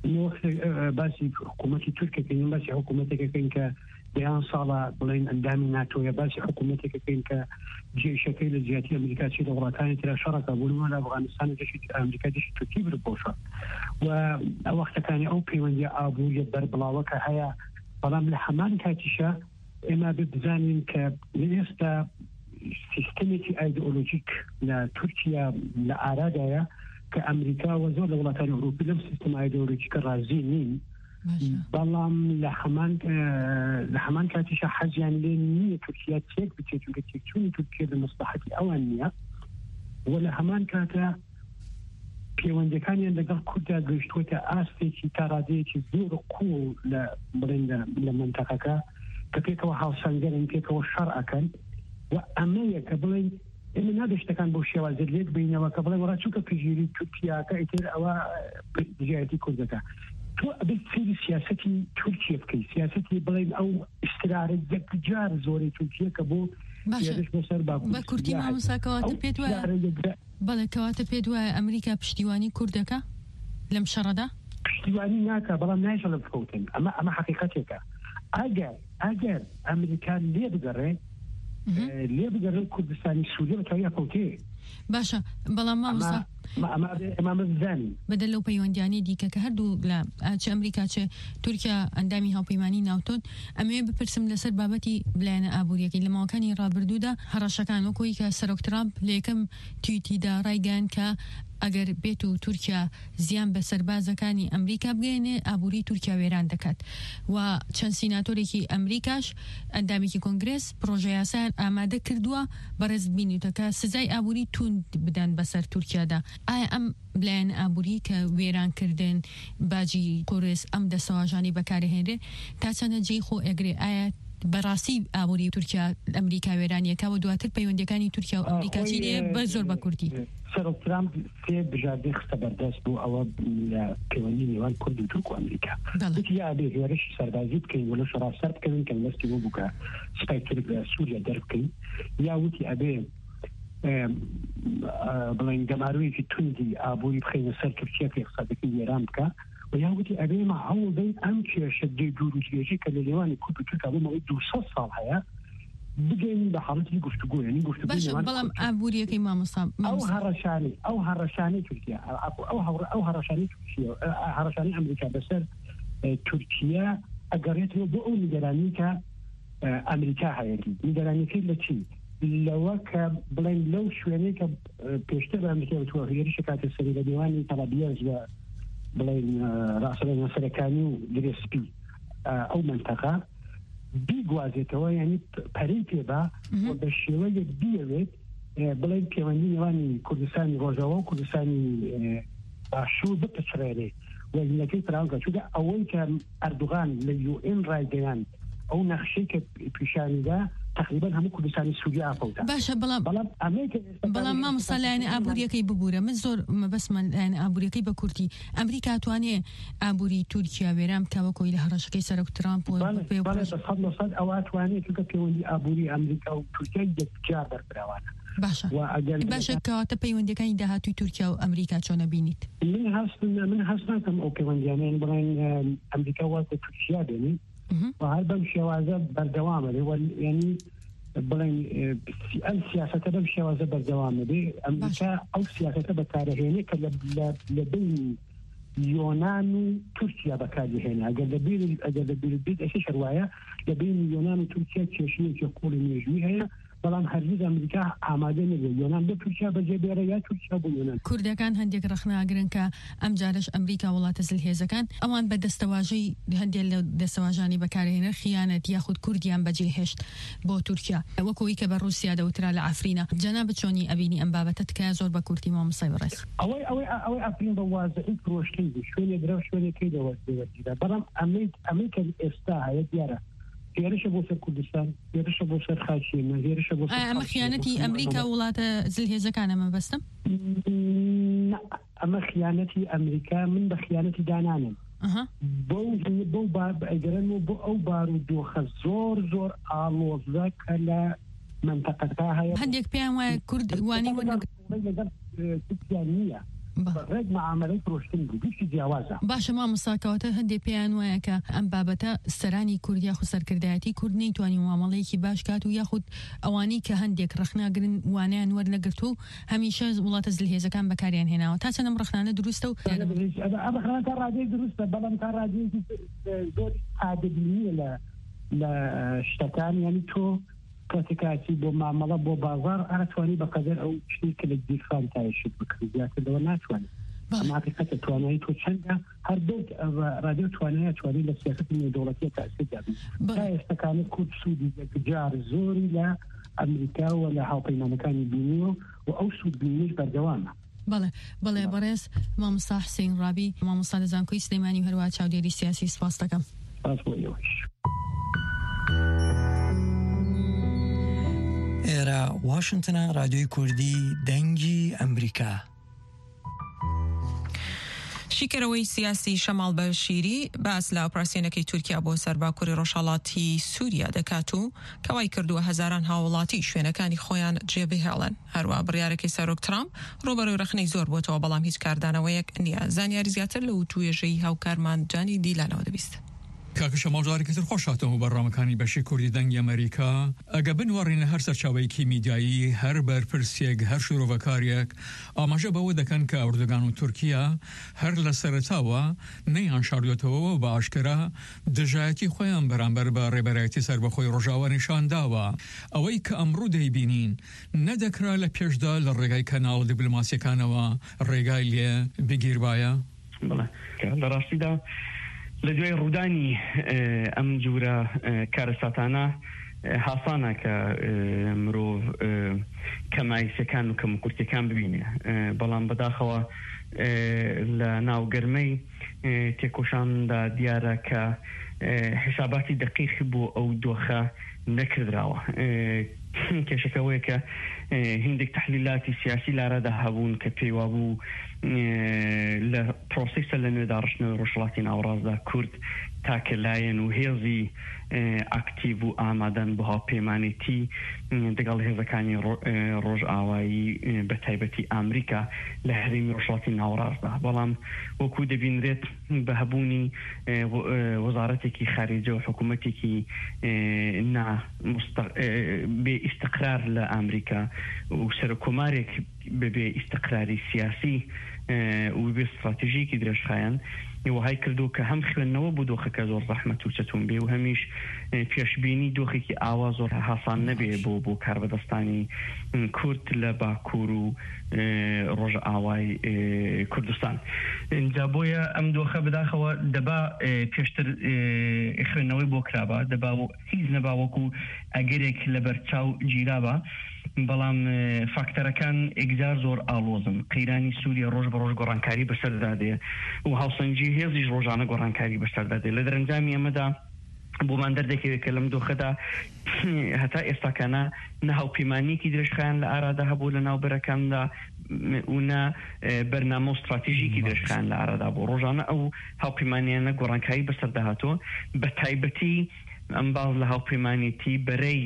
باسی حکوومەتی تورکەکەین باسی حکوومەتێکەکەین کە دەیان ساڵە بڵێن ئەندامی ناتۆیە باسی حکوومەتێکەکەین کە جێشەکەی لە جیاتی ئەمریکا چی لە وڵاتانی ترا شەڕەکە بوون لە ئەفغانستان دەشی ئەمریکا دەشی تورکی برپۆشە و ئەو وەختەکانی ئەو پەیوەندی ئابووریە بەربڵاوەکە هەیە بەڵام لە هەمان کاتیشە ئێمە بزانین کە ئێستا سیستەمێکی ئایدئۆلۆژیک لە تورکیا لە ئارادایە کە ئەمریکا و زۆر لە وڵاتانی ئەوروپی لەم سیستەم ئایدئۆلۆژیکە ڕازی نین بەڵام لە هەمان کاتیشە حەزیان لێ نییە تورکیا تێک بچێت چونکە تێکچوونی تورکیا لە مەسلحەتی ئەوان نییە و لە هەمان کاتە پەیوەندەکانیان لەگەڵ کوردا گەیشتووەتە ئاستێکی تا ڕادەیەکی زۆر قوڵ لە بڵێن لە منتەقەکە کە پێکەوە هاوسانگەرن پێکەوە شەڕ ئەکەن و ئەمەیە کە بڵێن ئێمە نادەشتەکان بۆ شێوازە لێک بینەوە کە بڵێ وەڕا چووکە پژگیری تورکیاکە ئیتر ئەوە دژایەتی کوردەکە تۆ ئەبێت سێری سیاسەتی تورکیا بکەی سیاسەتی بڵێن ئەو ئیسترارە یەکجار زۆری تورکیا کە بۆ بە کورتی مامۆساکەواتە پێت وایە بەڵێ کەواتە پێت وایە ئەمریکا پشتیوانی کوردەکە لەم شەڕەدا پشتیوانی ناکە بەڵام نایشە لە بکەوتن ئەمە حقیقەتێکە ئەگەر ئەمریکا لێ بگەڕێ کوردستانی سووریا بە تاویا کەوتێ باشە بەڵام مامۆستا ئەمە بزانین بەدەل لەو پەیوەندیانی دیکە کە هەردوو لە چ ئەمریکا چ تورکیا ئەندامی هاوپەیمانی ناوتۆن ئەمێ بپرسم لەسەر بابەتی بلایەنە ئابوووریەکەی لە ماوەکانی ڕابردوودا هەڕەشەکان وەکۆی کە سەرۆک ترامپ لە یەکەم تویتیدا ڕایگەیاند کە ئەگەر بێت و تورکیا زیان بە سەربازەکانی ئەمریکا بگەێنێ ئابووری تورکیا وێران دەکات و چەند سیناتۆرێکی ئەمریکاش ئەندامێکی کۆنگرس پرۆژە یاسایان ئامادە کردووە بەڕێز بینیوتەکە سزای ئابووری توند بدەن بەسەر تورکیادا ئایا ئەم بلایەن ئابووری کە وێرانکردن باجی قورس ئەم دەسەواژانی بەکارهێنرێ تا چەندە جێی خۆ ئەگرێ ئایا بەڕاستی ئابووری تورکیا ئەمریکا وێرانیەکەوە دواتر پەیوەندەکانی تورکیا و ئەمریکا چینێ بە زۆر بە کوردی سەرۆک ترامپ سێ بژاردەی خستە بەردەست بوو ئەوە لە پەیوەندی نێوان کورد و تورک و ئەمریکا وتی یا ئەبێ هێرشی سەربازی بکەین وەلە شەڕاسەر بکەین کە لەستی بۆ بووکە سپای تورک لە سووریا دەربکەین یا وتی ئەبێ بڵێن گەمارویەکی توندی ئابووری بخەینە سەر تورکیا کە اقتصادەکەی وێران بکە و یاوتی ئەبێمە هەوڵ بدەین ئەم کێشە دوور و درێژەی کە لە نێوانی کورد و تورکیا بۆ 200 ساڵ هەیە بگەین بە حاڵەتی گفتوگۆ یعنی گفتوگۆ بەڵام ئابووریەکەی مامۆستا ئەو هەڕەشانەی تورکیا ئەو هەڕەشانەی تورکیا هەڕەشانەی ئەمریکا بەسەر تورکیا ئەگەڕێتەوە بۆ ئەو نیگەرانی کە ئەمریکا هەیەی نیگەرانیەکەی لە چی لەوە کە بڵێن لەو شوێنەی کە پێشتر بە ئەمریکا بتووە هێرشە کاتە سەری لە نێوانی تەلەبیەز و بڵێن ڕاستەوە نەسەرەکانی و درێسپی ئەو منتەقە بیگوازێتەوە یعنی پەرەی پێبا بە شێوەیەک بیەوێت بڵێن پەیوەندی نێوانی کوردستانی ڕۆژەوە و کوردستانی باشوور بپچڕێنێ وەزنەکەی فراوانکە چونکە ئەوەی کە ئەردوغان لە UN ڕایگەیان ئەو نەخشەی کە پیشانیدا تقریبا هەموو کوردستانی سووریا ئاپەوتە باشە بەڵام مامۆستا لایەنە ئابووریەکەی ببوورە من زۆر مەبەسمە لایەنە ئابووریەکەی بە کورتی ئەمریکا توانێ ئابووری تورکیا وێران بکەوە لە هەڕەشەکەی سەرۆک ترامپ و ئەو ئاتوانێت چونکە پەیوەندی ئابووری ئەمریکا و تورکیا یەکجار بەرپراوانە باشە کەواتە پەیوەندەکانی داهاتووی تورکیا و ئەمریکا چۆنە بینیت من هەست ناکەم ئەو پەیوەندیانیان بڵێن ئەمریکا واتە تورکیا بێنین و هەر بەم شێوازە بەردەوامە یعنی بڵێن ئەم سیاسەتە بەم شێوازە بەردەوامە بێ ئەمریکا ئەو سیاسەتە بەکارهێنێ کە لە بین یۆنان و تورکیا بەکارهێنە ئەگەر لە بیر بیت ئەشی شەروایە لە بین یۆنان و تورکیا کێشەیەکی قوڵی مێژووی هەیە بەڵام هەرگیز ئەمریکا ئامادە نەبێ یۆنان بە تورکیا بەجێ بێرە یا تورکیا بۆ یۆنان کوردەکان هەندێک ڕەخناگرن کە ئەم جارش ئەمریکا وڵاتە زلهێزەکان ئەوان بە دەستەواژەی هەندێک لە دەستەواژانی بەکارهێنەر خیانەت یاخود کوردیان بەجێ هێشت بۆ تورکیا وەکەوەی کە بە رووسیا دەوترا لە ئەفرینە جەناب چۆنی ئەبینی ئەم بابەتە تکایە زۆر بە کورتی مامۆستای بەڕێز ئەوەی ئەفرین بە وازەی فرۆشتنی شوێنێ درەو شوێنێکی دەوەستێوەرگیرا بەڵام ئەمریکا ئێستا هەیە دیارە هێرشە بۆ سەر کوردستان هێرشە بۆ سەر خاچێنە هێرشە بۆ ئەمە خیانەتی ئەمریکا وڵاتە زلهێزەکانە بەستم ئەمە خیانەتی ئەمریکا من بە خیانەتی دانانم بۆ ئەگەرن و بۆ ئەو بارودۆخە زۆر ئاڵۆزە کە لە منتەقەکە هەیە هەندێک پێیان وایە کورد وانی لەگەڵ تورکیا نییە ڕێک معاملەی فرۆشتن بوو دوشی جیاوازە. باشە مامۆساکەواتە هەندێک پێیان وایە کە ئەم بابەتە سەرانی کورد یاخود سەرکردایەتی کورد نەیتوانی معاملەیەکی باش کات و یاخود ئەوانی کە هەندێک ڕخناگرن وانیان وەرنەگرت و هەمیشە وڵاتە زلهێزەکان بەکاریان هێناوە تا چەندەم ڕخنانە دروستە و ڕخنان تا ڕادەیەک دروستە بەڵام تا ڕادەیەکی زۆر عادەبینیە لە شتەکان یعنی تۆ کاتێکاتی بۆ مامەڵە بۆ بازار ئەتوانی بەقەدەر ئەو شتێک کە لە گیرفان تایشت بکڕی زیاترەوە ناتوانێت ماقیقەتە توانایی تۆ چەندە هەر دەوت ڕادیۆ توانایی لە سیاسەتی نێودەوڵەتیە تاسیر دابین تا ئێستاکانە کورد سوودی جار زۆری لە ئەمریکا و لە هاوپەیمانەکانی بینیوە و ئەو سوودبینیش بەردەوامە. بەڵێ بەڕێز مامۆستا حوسێن ڕابی مامۆستا لە زانکۆی سلێمانی و هەروە چاودێری سیاسی سپاس دەکەم. ئێرە واشنگتنە رادیۆی کوردی دەنگی ئەمریکا. شیکەرەوەی سیاسی شەماڵ بەشیری باس لە ئۆپراسیۆنەکەی تورکیا بۆ سەرباکووری ڕۆژهەڵاتی سووریا دەکات و کەوای کردووە هەزاران هاوڵاتی شوێنەکانی خۆیان جێبهێڵن. هەروە بڕیارەکەی سەرۆک ترامپ ڕۆبەرۆی رەخنەی زۆر بۆتەوە بەڵام هیچ کاردانەوەیەک نییە. زانیاری زیاتر لە توێژەی هاوکارمان جانی دیلانەوە دەبیست. کاکە شەماڵ جارێکی تر خۆشاتەوە بەڕامەکانی بەشی کوردی دەنگی ئەمریکا ئەگە بنوەڕینە هەر سەرچاوەیەکی میدیایی هەر بەرپرسێک هەر شورۆڤەکاریەک ئاماژە بەوە دەکەن کە ئەوردوگان و تورکیا هەر لە سەرەتاوە نەیان شاردوێتەوە بە ئاشکرا دژایەتی خۆیان بەرامبەر بە ڕێبەرایەتی سەربەخۆی ڕۆژاوە نیشان داوە. ئەوەی کە ئەمڕوو دەیبینین نەدەکرا لە پێشدا لە ڕێگای کەناڵ دیپلۆماسیەکانەوە ڕێگای لێ بگیربایە. لە ڕاستیدا لە دوای ڕوودانی ئەم جورە کارەساتانە هاسانە کە مرۆڤ کەمایسەکان و کەمکورتەکان ببینێ، بەڵام بەداخەوە لە ناوگەرمەی تێکۆشاندا دیارە کە حساباتی دقیق بۆ ئەو دۆخە نەکردراوە. کێشەکەوەیە کە هندێک تحلیلاتی سیاسی لارەدا هەبوون کە پێیوا بوو لە پرۆسیسە لە نوێداڕشتنەوەی ڕۆژهەڵاتی ناوەڕاستدا کورد تاکە لایەن و هێزی ئاکتیڤ و ئامادەن بە هاوپەیمانێتی دەگەڵ هێزەکانی ڕۆژئاوایی بە تایبەتی ئەمریکا لە هەرێمی ڕۆژهەڵاتی ناوەڕاستدا. بەڵام وەکو دەبینرێت بە هەبوونی وەزارەتێکی خارجە و حکوومەتێکی بێ ئیستقرار لە ئەمریکا و سەرکۆمارێک بەبێ ئیستقراری سیاسی و بێ استراتیژیکی درێژخایەن وهای کردو کە هەم خوێندنەوە بۆ دۆخەکە زۆر زەحمەت و چەتون بێ و هەمیش پێشبینی دۆخێکی ئاوا زۆر هاسان نەبێ بۆ کاربەدەستانی کورد لە باکوور و ڕۆژئاوای کوردستان. اینجا بۆیە ئەم دۆخە بەداخەوە دەبا پێشتر خوێندنەوەی بۆ کرابە، دەبا هیچ نەباوەکو ئەگەرێک لە بەرچاو گیرابە، بەڵام فاکتەرەکان ئێگزار زۆر ئالۆزن. قەیرانی سووریا ڕۆژ بە ڕۆژ گۆڕانکاری بەسەردادێ و هاوسەنگی هێزیش ڕۆژانە گۆڕانکاری بەسەردادێ. لە دەرەنجامی ئەمەدا بۆمان دەردەکەوێت کە لەم دۆخەدا هەتا ئێستاکانە نە هاوپەیمانیەکی درێژخایەن لە ئارادا هەبوو لە ناوبەرەکاندا و نە بەرنامە و استراتیژیکی درێژخایەن لە ئارادا بوو. ڕۆژانە ئەو هاوپەیمانیانە گۆڕانکاری بەسەرداهاتوە بە تایبەتی ئەم باز لە هاوپەیمانێتی بەرەی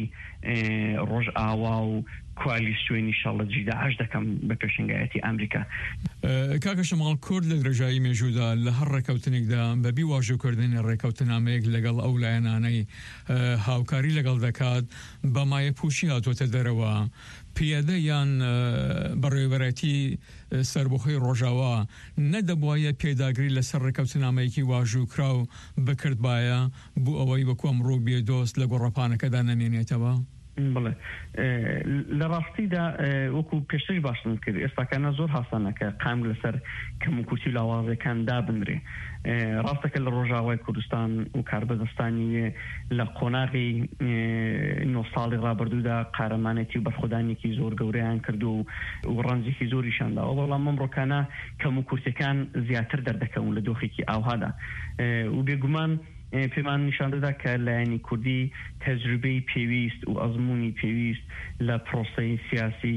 ڕۆژئاوا و کوالیسیۆنی شەڵە جیداعش دەکەم بە پێشنگایەتی ئەمریکا. کاکە شەماڵ کورد لە درێژایی مێژوودا لە هەر ڕێکەوتنێکدا بەبی واژۆکردنی ڕێکەوتنامەیەک لەگەڵ ئەو لایەنانەی هاوکاری لەگەڵ دەکات بە مایە پوشی هاتوۆتە دەرەوە. پیادە یان بەڕێوەبەرەتی سەربەخۆی ڕۆژاوا نەدەبوایە پێداگری لەسەر ڕێکەوتنامەیەکی واژووکرا و بکردبایە بۆ ئەوەی وەکو ئەمڕۆ بێدۆست لە گۆڕەپانەکەدا نەمێنێتەوە؟ بڵێ لە ڕاستیدا وەکو پێشتری باشن کرد ئێستاکانە زۆر هاسانەکە قام لەسەر کەموکوتی لاوازەکان دابنرێ. ڕاستەکە لە ڕۆژاوای کوردستان و کاربەدەستانی لە قۆناغی 9 ساڵی ڕابردوودا قارەمانێتی و بەرخۆدانێکی زۆر گەورەیان کردو و ڕەنجێکی زۆریشانداوە، بەڵام ئەمڕۆکانە کەموکورتەکان زیاتر دەردەکەون لە دۆخێکی ئاوهادا و بێگومان پێمان نیشان دەدا کە لایەنی کوردی تەجروبەی پێویست و ئەزموونی پێویست لە پرۆسەی سیاسی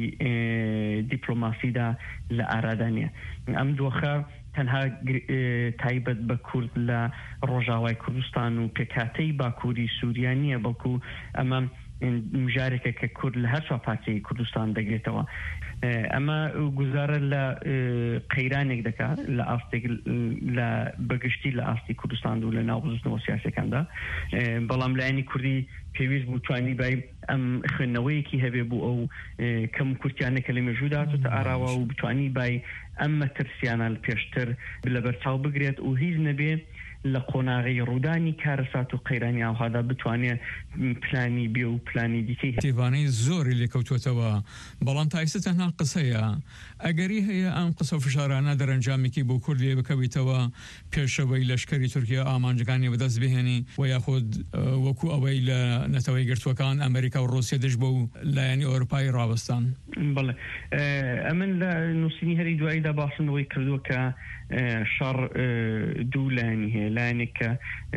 دیپلۆماسیدا لە ئارادانیە. ئەم دۆخە تەنها تایبەت بە کورد لە ڕۆژاوای کوردستان و پێکاتەی باکووری سووریا نیە، بەڵکو ئەمە مجارێکە کە کورد لە هەر سوپاتی کوردستان دەگرێتەوە ئەمە گوزارە لە قەیرانێک دەکات لە ئاستێک لە بەگشتی لە ئاستی کوردستان و لە ناوبزنەوە سیاسەکاندا بەڵام لایەنی کوردی پێویست بوو توانی بای ئەم خوێندنەوەیەکی هەبێ بوو ئەو کەم کورتیانەکە لە مێژوودا چۆتە ئاراوە و بتوانی بای ئەم مەترسیانە پێشتر لە بەرچاو بگرێت و هیچ نەبێ لە قۆناغی ڕوودانی کارەسات و قەیرانی ئاوهادا بتوانێت پلانی بێ و پلانی دیکەی تێوانەی زۆری لێکەوتوێتەوە بەڵام تایسە تەنها قسەیە ئەگەری هەیە ئەم قسە و فشارانە دەرەنجامێکی بۆ کورد لێ بکەویتەوە پێشەوەی لەشکری تورکیا ئامانجەکانی بەدەست بهێنی و یاخود وەکو ئەوەی لە نەتەوەی گرتوەکان ئەمریکا و ڕۆسیە دژ بۆ و لایەنی ئەوروپای ڕاوەستان بەڵێ ئەمن لە نووسینی هەری دواییدا باسنەوەی کردووە کە شەڕ دوو لایەنی هەیە لایەنێکە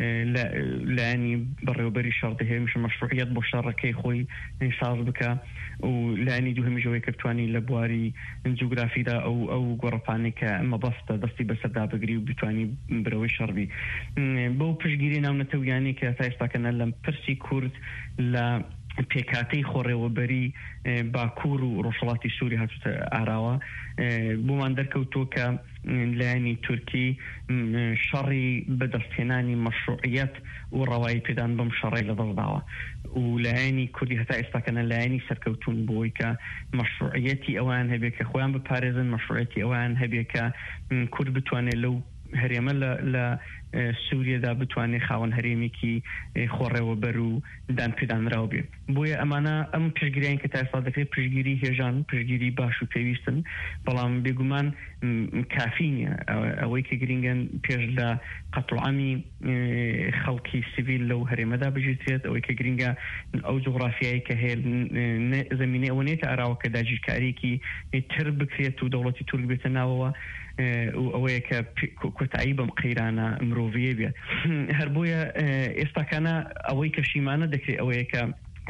لایەنی بەڕێوەبەری شەڕ دەهێمش مەشروعیەت بۆ شەڕەکەی خۆی ساز بکە و لایەنی دوو هەمیشەوەی کردوانی لە بواری جوگرافیدا ئەو گۆڕەپانێک کە ئەمە بەستە دەستی بەسەردا بگری و بتوانی برەوەی شەڕبی بەو پشگیری ناونەتەویانی کە تا ئێستاکەنە لەم پرسی کورد لە پێکاتەی خۆڕێوەبەری باکوور و ڕۆژهەڵاتی سووری هاتووتە ئاراوە بۆمان دەرکەوتووە کە لایەنی تورکی شەڕی بەدەستهێنانی مەشروعیەت و ڕەوایی پێدان بەم شەڕی لەدەستداوە و لایەنی کوردی هەتا ئێستاکەنە لایەنی سەرکەوتون بۆی کە مەشروعیەتی ئەوان هەبێ کە خۆیان بپارێزن مەشروعیەتی ئەوان هەبێ کە کورد بتوانێت لەو هەرێمە لە سووریەدا بتوانێت خاوەن هەرێمێکی خۆڕێوەبەر و دانپێدانراو بێ بۆیە ئەمانە ئەم پشگیریان کە تا ئێستا دەکرێت پشگیری هێژان پشگیری باش و پێویستن بەڵام بێگومان کافی نییە ئەوەی کە گرنگن پێش لە قەتڵعامی خەڵکی سیڤیل لەو هەرێمەدا بژێتێت ئەوەی کە گرنگە ئەو جوغرافیایی کە هەیە زەمینەی ئەوە نێتە ئاراوە کە داگیرکاریەکی تر بکرێت و دەوڵەتی تورک بێتە ناوەوە ئەوەیە کە کۆتایی بەم قەیرانە مرۆڤیە بێت هەر بۆیە ئێستاکانە ئەوەی کەشیمانە دەکرێت ئەوەیە کە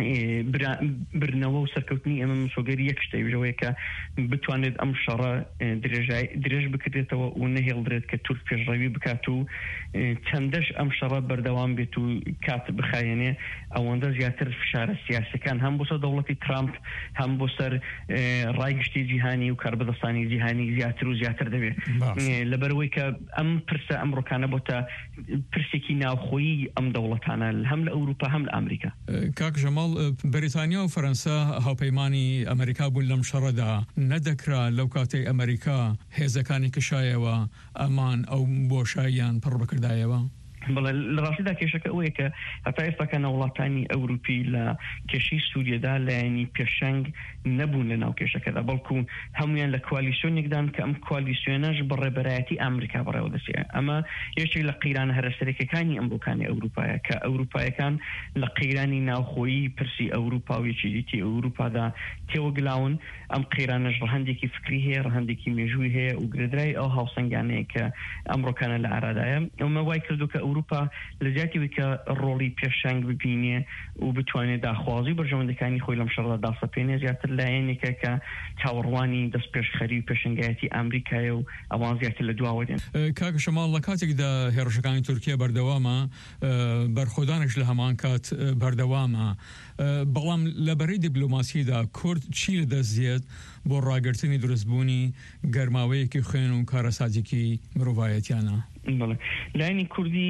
برنەوە و سەرکەوتنی ئەمە مسۆگەری یەک شتەیەوەیە کە بتوانێت ئەم شەڕە درێژ بکرێتەوە و نەهێڵدرێت کە تورک پێشڕەوی بکات و چەندەش ئەم شەڕە بەردەوام بێت و کات بخایێنێ ئەوەندە زیاتر فشارە سیاسەکان هەم بۆ سەر دەوڵەتی ترامپ هەم بۆ سەر ڕایگشتی جیهانی و کاربەدەستانی جیهانی زیاتر و زیاتر دەبێت لەبەرەوەی کە ئەم پرسە ئەمڕۆکانە بۆتە پرسێکی ناوخۆیی ئەم دەوڵەتانە هەم لە ئەوروپا هەم لە ئەمریکا. کاک ژەماڵ بریتانیا و فەرەنسا هاوپەیمانی ئەمریکا بوون لەم شەڕەدا نەدەکرا لەو کاتەی ئەمریکا هێزەکانی کشایەوە ئەمان ئەو بۆشاییان پڕ بکردایەوە بەڵێ لە ڕاستیدا کێشەکە ئەوەیە کە هەتا ئێستاکەنە وڵاتانی ئەوروپی لە کێشەی سووریەدا لایەنی پێشەنگ نەبوون لە ناو کێشەکەدا بەڵکو هەمویان لە کوالیسیۆنێکدان کە ئەم کوالیسیۆنەش بەڕێبەرایەتی ئەمریکا بەڕێوە دەچێت ئەمە یەکێک لە قەیرانە هەرەسەرەکەەکانی ئەمریکانی ئەوروپایە کە ئەوروپایەکان لە قەیرانی ناوخۆیی پرسی ئەوروپا و یەکێتی ئەوروپادا تێوەگلاون ئەم قەیرانەش ڕەهەندێکی فکری هەیە ڕەهەندێکی مێژووی هەیە و گرێدرای ئەو هاوسەنگانەیە کە ئەمڕۆکانە لە ئارادایە ئەمە وای کردو کە ئەوروپا لە زیاتیەوەی کە ڕۆڵی پێشەنگ ببینێ و بتوانێت داخوازی بەرژەوەندەکانی خۆی لەم شەڕدا داسەپێنێ زیاتر لایەنێکە کە چاوەڕوانی دەست پێشخەری و پێشنگایەتی ئەمریکایە و ئەوان زیاتر لە دواوە دێن. کاک ژەماڵ لە کاتێکدا هێرشەکانی تورکیا بەردەوامە بەرخۆدانش لە هەمان کات بەردەوامە بەڵام لەبەرەی دیپلۆماسیدا کورد چی لەدەستێت بۆ ڕاگررتنی دروستبوونی گەرماوەیەکی خوێن و کارەساتێکی مرۆڤایەتیانە. لایەنی کوردی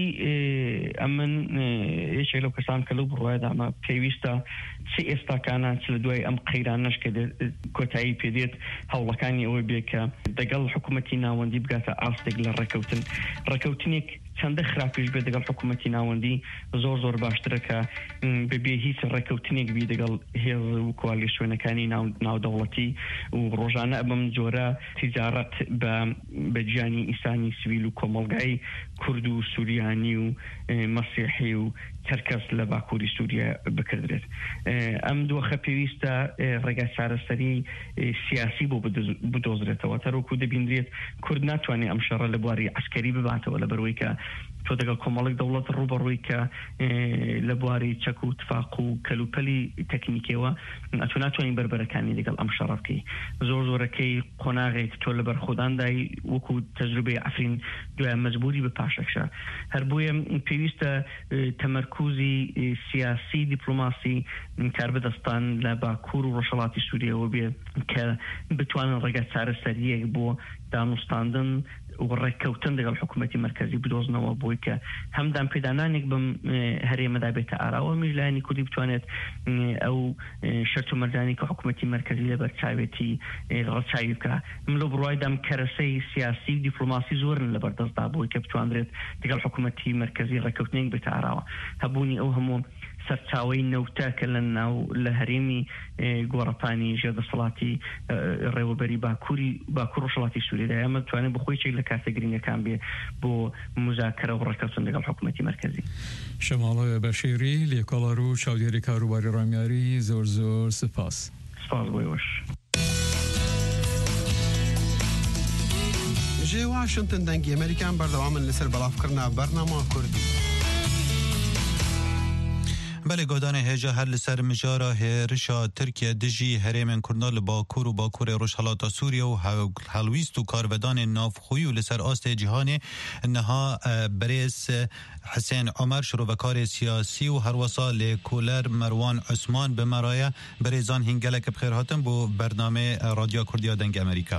ئەمن یەکێک لەو کەسان کە لەو بڕوایدا ئەمە پێویستە چ ئێستاکانە چ لە دوای ئەم قەیرانەش کە کۆتایی پێدێت هەوڵەکانی ئەوە بێ کە دەگەڵ حکوومەتی ناوەندی بگاتە ئاستێک لە ڕێکەوتنێک چەندە خراپیش بێت دەگەڵ حکوومەتی ناوەندی زۆر باشترە کە بەبێ هیچ ڕێکەوتنێک بی دەگەڵ هێز و کوالیسیۆنەکانی ناودەوڵەتی و ڕۆژانە بەم جۆرە تیجارەت بە گیانی ئینسانی سیڤیل و کۆمەڵگای کورد و سووریانی و مەسیحی و هەرکەس لە باکووری سووریا بکردرێت. ئەم دۆخە پێویستە ڕێگا چارەسەری سیاسی بۆ بدۆزرێتەوە تەرۆکو دەبیندرێت کورد ناتوانێت ئەم شەڕە لە بواری عسکەری بباتەوە لەبەرەوەی کە تۆ دەگەڵ کۆمەڵێک دەوڵەت ڕوبەڕووی کە لە بواری چەک و تفاق و کەلوپەلی تەکنیکەوە ئەتو ناتوانین بربەرەکانی لەگەڵ ئەم شەڕەکەی زۆرەکەی قۆناغێک تۆ لە بەرخۆداندای وەکو تەجروبەی ئەفرین دوای مەجبوری بە پاشەکشە هەر بۆیە پێویستە تەمەرکوزی سیاسی دیپلۆماسی کار بدەستان لە باکوور و ڕۆژهەڵاتی سووریەوە بێ کە بتوانن ڕێگە چارەسەریەک بۆ دانوستاندن و ڕێککەوتن لەگەڵ حکوومەتی مرکزی بدۆزنەوە بۆی کە هەمدان پێدانانێک بم هەرێمەدا بێتە ئاراوە میژلانی کوردی بتوانێت ئەو شەرت و مەرجانی کە حکوومەتی مرکزی لە بەرچاوێتی ڕەچاوی بکە لە بڕوایدام کەرەسەی سیاسی و دیپلۆماسی زۆرن لە بەردەستدا بۆی کە بتوانرێت لەگەڵ حکوومەتی مرکزی ڕێککەوتنێک بێتە ئاراوە هەبوونی ئەو هەموو سەرچاوی نەوتەکە لە هەرێمی گۆڕەپانی ژێردەسەڵاتی ڕێوەبەری باکوور ڕۆژهەڵاتی سووریەدا ئەمە بتوانێت بخۆی چێک لە کارتە گرنگەکان بێ بۆ مزاکرە و ڕێککەوتن لەگەڵ حکوومەتی مرکزی. شەماڵە بەشیری لێکۆڵەر و چاودێری کاروباری ڕامیاری زۆر زۆر سپاس بۆیەوەش. ژێ واشنتن دەنگی ئەمریکان بەردەوامن لەسەر بەڵافکردنا بەرنامە کوردی. بله گودان هجا هر لسر مجارا هرشا ترکیه دجی هرمن کرنال باکور و باکور روشهلاتا سوریه و هلویست و کارودان نافخوی و لسر آست جهان انها بریس حسین عمر شروعکار سیاسی و هر وصال کولر مروان عثمان به مرایه بریزان هنگلک بخیرهاتن بو برنامه رادیو کردیا دنگ امریکا.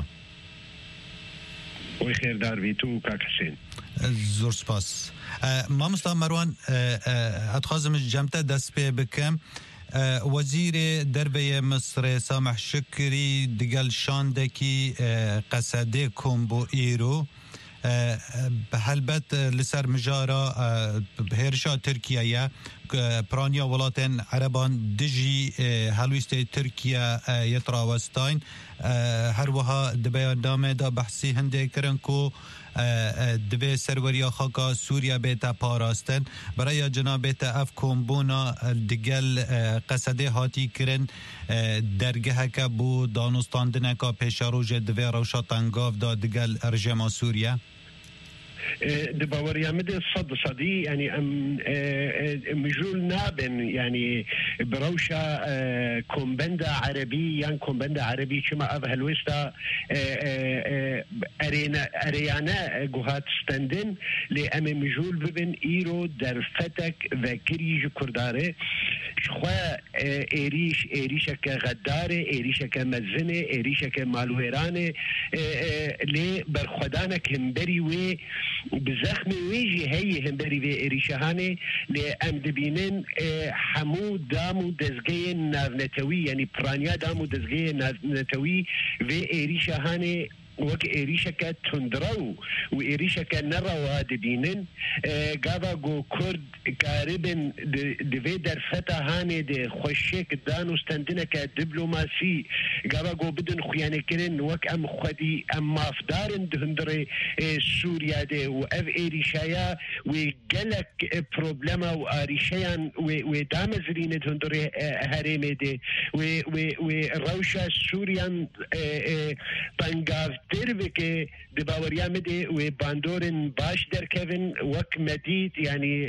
وی خیر دار بی تو کاک حسین. زور سپاس. ما مستعد مروان اتخاذم جمعه دست پی بکم وزیر دربه مصر سامح شکری دگل شاندکی قصده کن بو ایرو هلبت لسر مجارا هرشا ترکیه پرانیا ولاتن عربان دجی هلویست ترکیه یتراوستاین هر وها دبیان نامه دا بحثی هنده کرن کو دوی سروریا خاکا سوریا بیتا پاراستن برای جنابیتا اف کمبونا دگل قصده هاتی کرن درگه که بو دانستاندنه که پیشاروج دوی روشا تنگاف دا دگل رژیم سوریا دباوري عمد صدي يعني مجول نابن يعني بروشة كومبندا عربي يعني كومبندا عربي كما أظهر الوسطى أريانا جهات ستندن لأم مجول ببن إيرو در فتك ذكري كرداره شخوا إيريش كغداره إيريش كمزنه إيريش كمالوهرانه لي برخدانه كمبري وي بزخم ويجي هي همبري في إيريشهاني لأم دبينين حمو دامو دزجين نافنتوي يعني برانيا دامو دزجين نافنتوي في إيريشهاني وك إيريشك تندرو وإيريشك نروا دبينن قابا جو كرد قاربن دفيدر فتا هاني دي خوشيك دانو ستندنك دبلوماسي قابا جو بدن خيانة كرن وك أم خدي أم مافدارن دهندري سوريا دي وأف إيريشايا وقلك بروبلما وآريشيان ودامزرين دهندري هاريمي دي وروشا سوريان بانقاف دربه که دباوریا مده و باندورن باش در کevin وک مدید يعني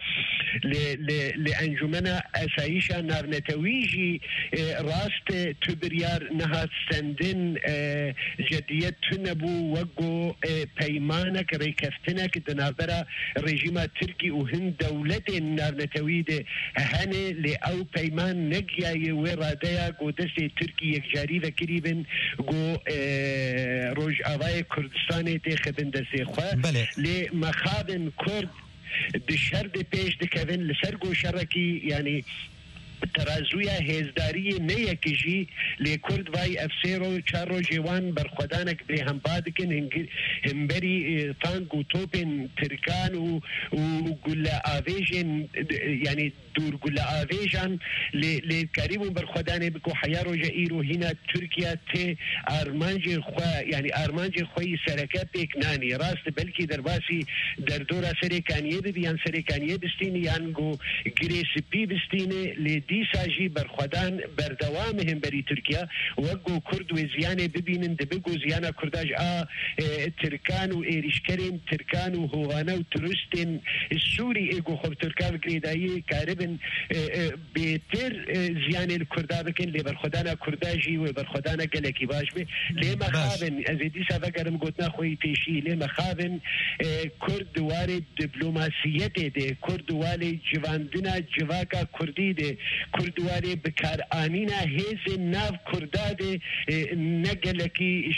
لأنجمنا أسايشا نارنتويجي راست تبريار نها سندن جديت تنبو وقو بيمانك ريكفتنك دنابرا رجيما تركي وهند دولة نارنتويد هاني لأو بيمان نقيا ويراديا قو دسي تركي يكجاري ذكريبن قو روج آوای کردستان تخبن دستی خواه لمخابن کرد دشرد پیش دکوین لسرگو شرکی یعنی ترازویا هزداری نیکیجی لکرد وای افسیرو چارو جوان برخدانک به هم بادکن همبری تانگ و توپن ترکان و گل آویجن یعنی دور گل آویجان لکریبو برخدانه بکو حیارو جائیرو هینا ترکیه تی آرمانج خواه یعنی آرمانج خوی سرکت بکنانی راست بلکی در باسی در دورا سرکانیه بیان سرکانیه بستینی یانگو گریسپی بستینه دیساجی برخدان بردوامهم بری ترکیه وگو کرد و زیانه ببینن دبگو زیانه کرداج ترکان و ایریشکرین ترکان و هوانه و ترستین سوری ایگو خب ترکان گریدایی کاربن بیتر زیانه کردا بکن لی برخدان کرداجی و برخدان گلکی باش بی لی مخابن از دیسا وگرم گوتنا خوی پیشی لی مخابن کرد دوار دیپلوماسیت ده کرد دوار جواندنا جواکا کردی ده کردواری بکار آنینا هیز ناو کرداد نگلکی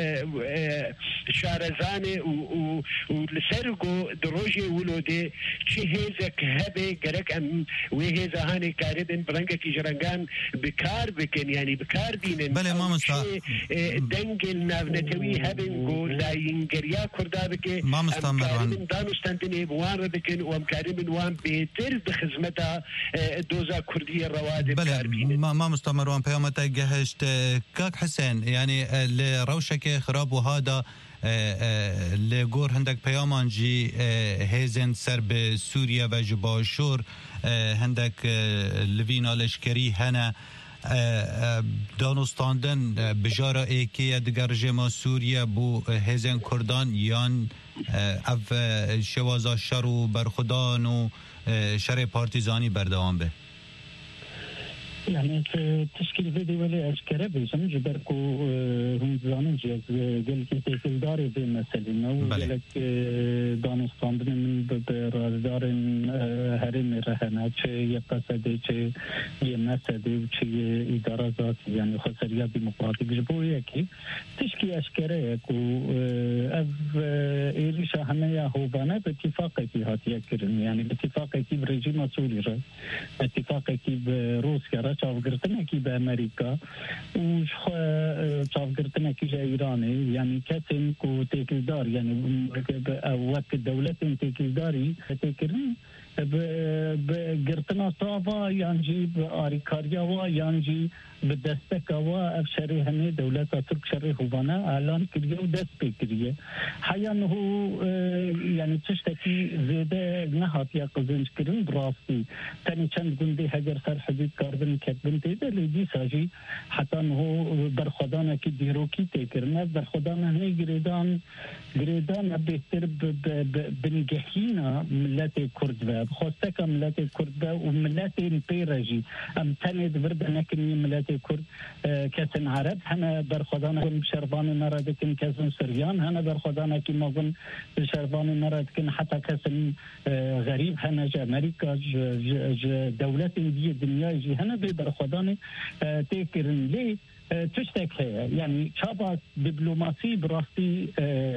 شارزانه و لسرگو دروجی ولوده چه هیزک هبه گرک ام و هیز هانی کاردن برنگه کی جرنگان بکار بکن یعنی بکار بینن بله ما مستا دنگل ناونتوی هبن گو لاینگریا کردا بکه ما مستا مروان دانستندنی بوان بکن و امکاریم وان بهتر بخدمتا دوزا کردی رواد بکار بینن ما مستا مروان پیامت گهشت کاک حسین یعنی لروشک خراب و هذا لگور هندک پیامان جی هیزن سر به سوریا و جباشور هندک لوینا لشکری هنه دانستاندن بجارا ایکی دگر جما سوریا بو هیزن کردان یان اف شوازا شر و برخدان و شر پارتیزانی بردوام به يعني تشكيل فيديو ولا أشكره بيجم جبركو هم زانين جاز قال كي تكلداري في مثلا وقالك دانستاندن من برازدارن هرم رهنا شيء يقصد شيء يمسد شيء إدارة ذات يعني خسرية ديمقراطية جبوية كي تشكي أشكره كو أف إيريش هميا هو بنا باتفاق كي هاتي كرن يعني باتفاق كي بريجيم سوري را باتفاق كي بروسيا چاوگرتنه کی به امریکا و چاوگرتنه کی به ایران یعنی کسیم کو تکیدار یعنی وقت دولت تکیداری تکرین به گرتنا صابا یعنی به آریکاریا و یعنی به دستک و افشاری همه دولت ترک شری خوبانه اعلان کریه و دست بکریه حیان هو یعنی چشتکی زیده نهات یا قزنج کرن براستی تانی چند گنده هگر سر حدود کاردن کتبن تیده لیدی ساجی حتی هو برخودانه که دیروکی تکرنه برخودانه هنی گریدان بهتر بنگهینا ملت کرد و خواسته که ملت کرد و ملت پیرجی ام تنید ورد نکنی ملت کرد کسن عرب هنه برخودانه کن شربان مرد کن کسن سریان هنه برخودانه که مغن شربان مرد کن حتی کسن غریب هنه جا امریکا دولت دی دنیای جی هنه برخودانه تکرن لی تشتك هي يعني شابك دبلوماسي براستي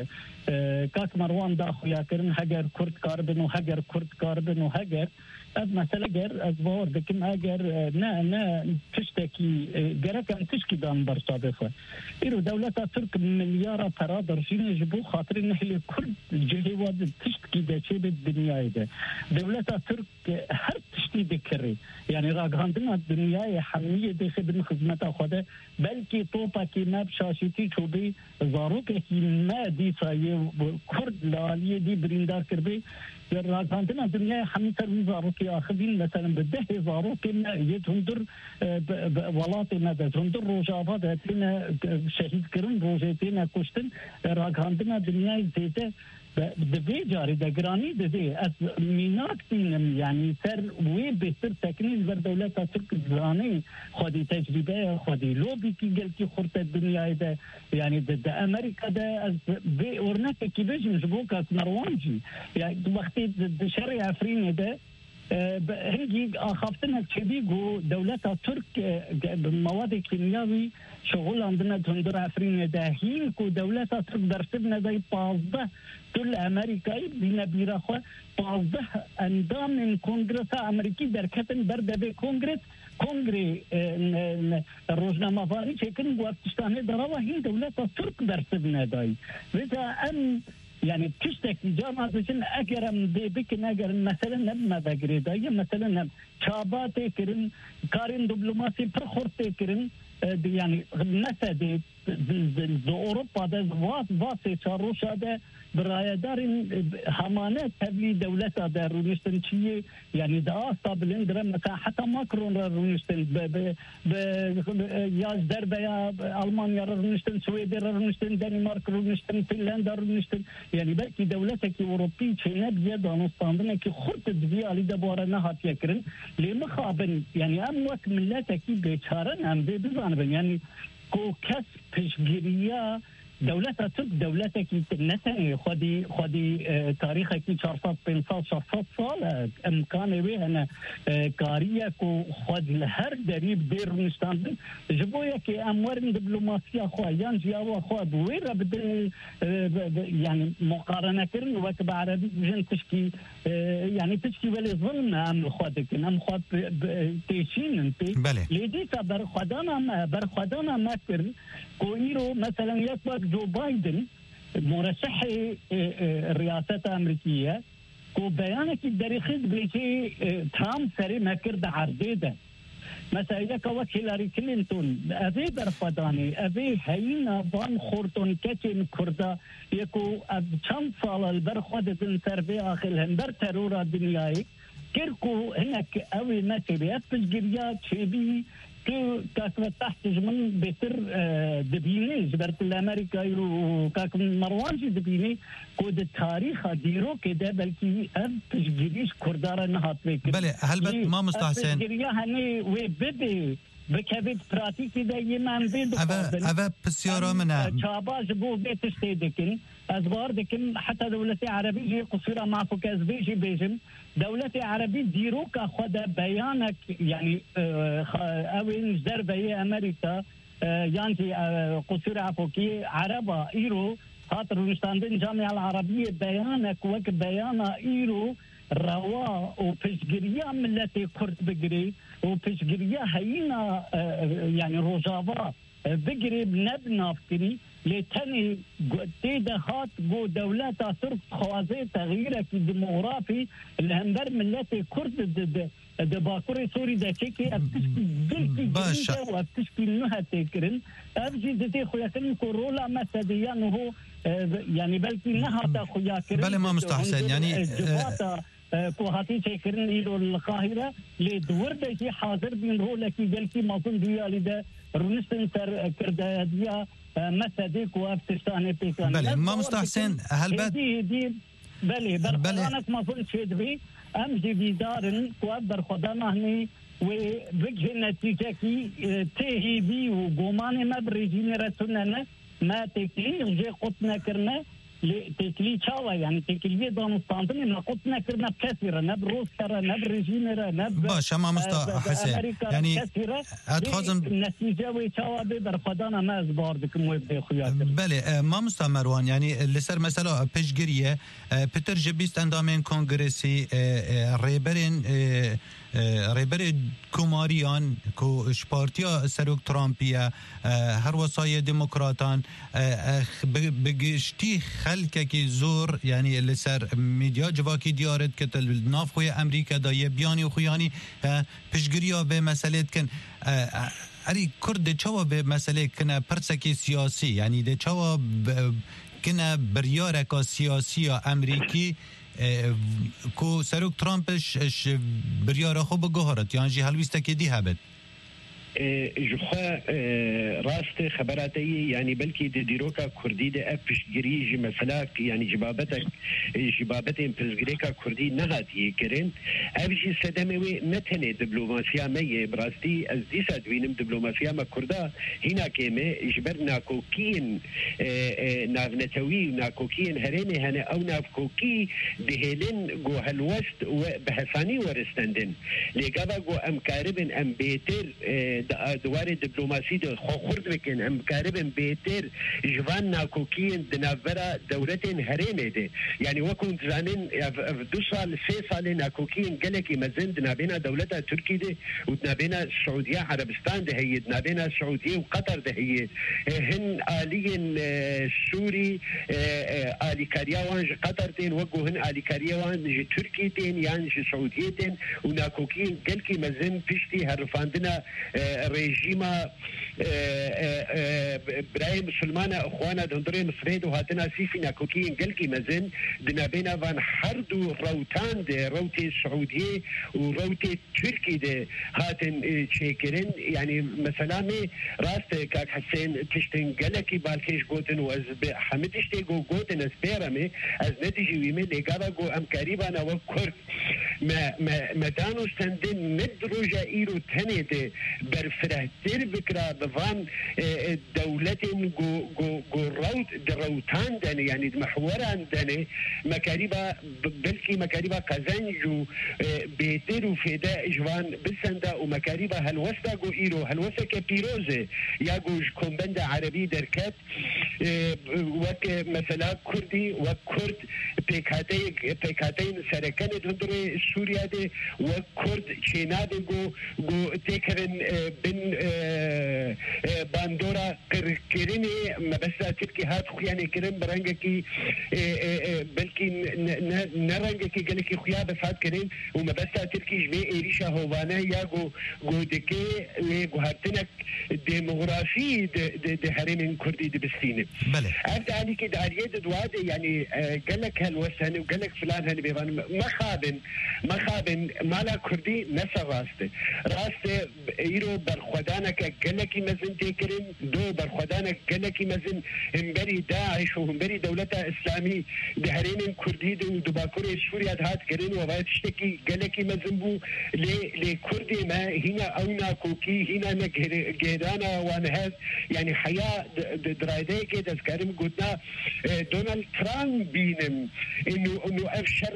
كاك مروان داخو ياكرن هجر كرد كاربن وهجر كرد كاربن وهجر مثلا اگر از باور دکم اگر نه تشتکی گرکم تشکی دان برصادفه ایرو دولت ترک میلیارد پرا درشین جبو خاطر نحل کرد جهواد تشتکی دچه به دنیای ده دولت ترک هر تشتی دکری یعنی راگاندن دنیای حمیه دخه بن خدمت خود بلکه توپا کی مب شاشیتی چوبی زاروک کی ما دی سایه کرد لالیه دی بریندار کربی راگاندن دنیای حمی تر زاروکی آخرین مثلا بده زاروکی ما یتوندر ولات ما دتوندر روجابا دتینا شهید کرن روجتینا کشتن راگاندن دنیای زیده دوی جاری دگرانی ده از میناک دینم یعنی سر وی بهتر تکنیز بر دولت ترک زانی خودی تجربه خودی لوبی کی گل کی خورت دنیای ده یعنی ده امریکا ده از به ورنک کی بجم جبوک از مروانجی یعنی وقتی ده شرع افرین ده هنگی آخافتن چبی گو دولت ترک مواد کیمیاوی شغل عندنا تندر افرین ده هین کو دولت ترک درسب ندای 15 كل امريكاي بنا بيراخوا 15 اندام من كونغرس امريكي دركتن برد به كونغري روزنامه فاري چكن وقتشتانه دروا هين دولت ترك درسب ندای وذا ام يعني تشتك جامعة için اگرم بكن اگر مثلا نبما بگریدای مثلا چابات کرن کارن دیپلماسی پر خورت کرن يعني مثلا دو اوروبا ده واسه چاروشا ده برایدارین همانه تبلی دولت ده رونشتن چیه یعنی ده آستا بلندره مثلا حتی ماکرون را رونشتن یاز دربه یا آلمانیا را رونشتن سویدی را رونشتن دنمارک رونشتن فنلند را رونشتن یعنی بلکی دولت که اوروپی چینه بیه دانستاندنه که خورد دویالی ده باره نهات یکرن لیمخابن یعنی ام وقت ملت که بیچارن هم بزانبن یعنی کو کس پشگیریا دولت ترک دولت کی نتنی خودی تاریخ کی 400 500 600 سال امکان وی هنه کاریه کو خود هر دریب دیر نشتند جبویا کی امور دیپلماسیا خو یان جیاوا خو بویر بدل يعني مقارنه كرن وقت بعربي جن تشكي يعني تشكي ولا ظلم ام خودك ام خود تيشين انت ليدي برخدانا ما كر كويرو مثلا يسبق جو بايدن مرشح الرئاسة الأمريكية كو بيانك التاريخي بليتي ترامب سري ما كرد عرضيده مثلا يك وقت هيلاري كلينتون أبي برفضاني أبي هينا بان خورتون كتين كردا يكو كم صال البرخدة تربية آخرهم بر ترورا دنياي كيركو هناك أوي ما تبيات تجريات شبي كاك تحت من بتر دبيني جبرت الأمريكا يرو كاك مروان جي دبيني كود التاريخ ديرو كده بلكي أب تجريش كردارة نهات بك بله هل بت ما مستحسن تجريها هني وبدي بكبد براتيكي ده يمان بيد أبا بسيارة منها شاباج بو بيت اشتيدكن أزبار دكن حتى دولتي عربية قصيرة معكو كازبيجي بيجم دولتي عربية ديروك أخذ بيانك يعني أوين دربية أمريكا يعني قصيرة عفوكي عربة إيرو خاطر ونشتاندين جامعة العربية بيانك وك بيانا إيرو روا وفشقرية ملتي كرد بقري وفشقرية هينا يعني روجابا بقري بنبنا فكري لتني تيدخات جو دولات ترك خوازي تغييرك الديموغرافي الهندر ملتي كرد دباكوري سوري دا تشيكي باشا وابتشكي نها تكرن ابجي دتي خويا كن كورولا مسديان هو يعني بلكي نها تا خويا كرن بل ما مستحسن يعني كوهاتي تكرن الى القاهره لدور دي حاضر بين هو لكي بلكي ما ظن ديالي ده رونستن سر كرداديا مسديك وافتشتاني بيكان بل ما مستحسن هل دي بله برخدانك ما ظن شدبي امجي بيدارن كوابر خدانا هني وبجه النتيجة كي تيهي بي وقوماني ما بريجيني رسولنا ما تكلي غجي قطنا كرنا تكلي شاوة يعني تكلي دانستانتني ما قطنا كرنا بكثيرا نب روسكرا نب ريجينيرا نب باش ما مستحسن يعني اتخاذم النتيجة ويشاوة بي برخدانا ما ازبار دكم ويبدي خياتر بله ما مستمروان يعني لسر مثلا پشگریه پتر جبیست اندامین کنگرسی ریبر کوماریان کو شپارتیا سروک ترامپیا هر وصای دموکراتان بگشتی خلک کی زور يعني لسر میدیا جواکی دیارت که ناف خوی امریکا دایه بیانی و خویانی پشگریا به مسئله کن اری کرد چوا به مسئله کنه پرسکی سیاسی يعني ده چوا کنه بریارکا سیاسی امریکی کو سروک ترامپش بریاره خو بگوهرت یعنی جی هلویسته که دی هبت جخوا راست خبراتي يعني بلكي ديروكا كردي ده افش جريج مثلا يعني جبابتين بزغريكا كردي نهاتي كرين افشي سدموي متنه دبلوماسيا مي براستي از دي سادوينم دبلوماسيا ما كردا هنا كيمه جبرنا كوكين نافنتوي ناكوكين هريني هنا او نافكوكي دهلن جو هالوست وبحساني ورستندن لقابا جو امكاربن ام بيتر دوار دبلوماسي ده خورد بكن ام كاربن بيتر جوان ناكوكين دنافرا دولتين هريمه ده يعني وكون زانين دو سال 3 سال ناكوكين قالك مزن دنابينا دولتها تركي ده ودنابينا السعوديه عربستان ده هي دنابينا السعوديه وقطر ده هي هن آليين سوري آلي كاريوان قطر دين وقو هن آلي كاريوان جي تركي دين يعني جي سعوديه دين وناكوكين قالك مزن بيشتي هرفاندنا ريجيما براي مسلمانه اخوانا دندري مصريد وهاتنا سيفي ناكوكين قلقي مزن دنابينا فان حردو روتان دي روتي السعوديه وروتي تركي دي هاتن تشيكرين يعني مثلا راست كاك حسين تشتن قلقي بالكيش قوتن واز حمدشتي قوتن اسبيرمي از نتيجي ويمي لقابا قو ام كاريبانا وكرد ما دانو سندن ندرجة إيرو تنيد برفرهتر بكرا بفان دولتين جو روتان داني يعني محوران داني مكاريبا بلكي مكاريبا قزنجو بيتر وفداء جوان بسندا ومكاريبا هلوستا جو إيرو هلوستا كبيروزي ياجو كومبندا عربي دركات وك مثلا كردي وكرد بيكاتين سركنة هندري سوريا دي وكرد چينا دي جو تكرن بن باندورا كريني مبسا تركي هات خياني كرن برنجكي بلكي نرنجكي قالكي خيا بس هات كرين ومبسا تركي جمي إيريشا هوانا يا جو دكي جو هاتنك ديموغرافي دي هرين كردي دي بسينة عبد علي كده عليه دواد يعني قالك هالوسهن وقالك فلان هني بيبان ما خابن مالا كردي نسا راسته ايرو برخدانك قالك مزن تكرن دو برخدانك قالك مزن همبري داعش وهمبري دولتها اسلامي دهرين كردي دو دباكوري سوريا هات كرين وبايت تشتكي قالك مزن بو لكردي ما هنا اونا كوكي هنا نجهرانا وانا يعني حياة درايدي كده تذكرم قلنا دونالد ترامب بينم انه افشر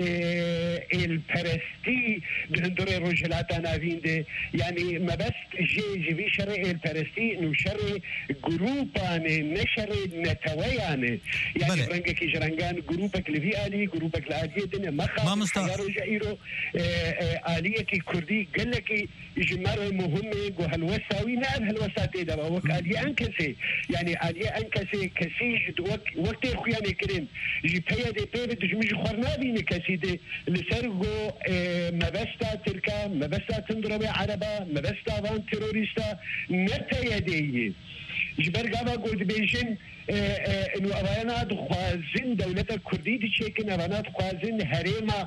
البرستي بهندري رجلات نافين دي يعني ما بس جي في شر البرستي انه شر جروبان نشر نتويان يعني رنجك جرانجان جروبك لفي الي جروبك العاديه دنيا ما خاف جايرو اليه كي كردي قال لك جمار مهمه جو هالوساوي نعم هالوساتي ده وكالي انكسي يعني اليه انكسي كسيج وقت خويا كريم جي بيا دي بيرد جمج خورنابي نكسيدي لسرغو مبستا تركا مبستا تندربي عربا مبستا فان تيروريستا نتا يدي جبرغابا قد بيجن انو ابانا دخوازن دولة الكردي دي شكن ابانا دخوازن هريما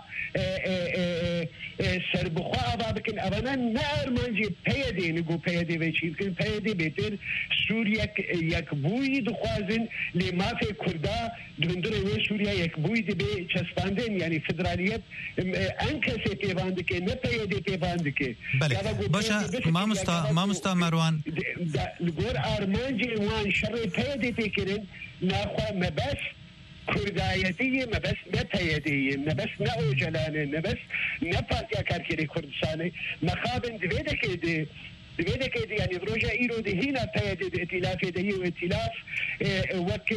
سربخوا ابا بكن ابانا نار منجي بيدي نقو بيدي بيشيد كن بيدي بيتر سوريا يكبوي دخوازن لما في كردا دندر وي سوريا يكبوي دي بي چسپاندن يعني فدراليت انكسي تيباندك نبيدي تيباندك باشا ما مستا مروان لقور ارمانجي وان شر بيدي تيكرن ناخوا مبس كردايتي مبس نتايدي مبس نأوجلاني مبس نفاتيا كاركيري كردستاني مخابن دي يعني بروجا ايرو دي هنا تايدي ائتلاف دي وائتلاف وك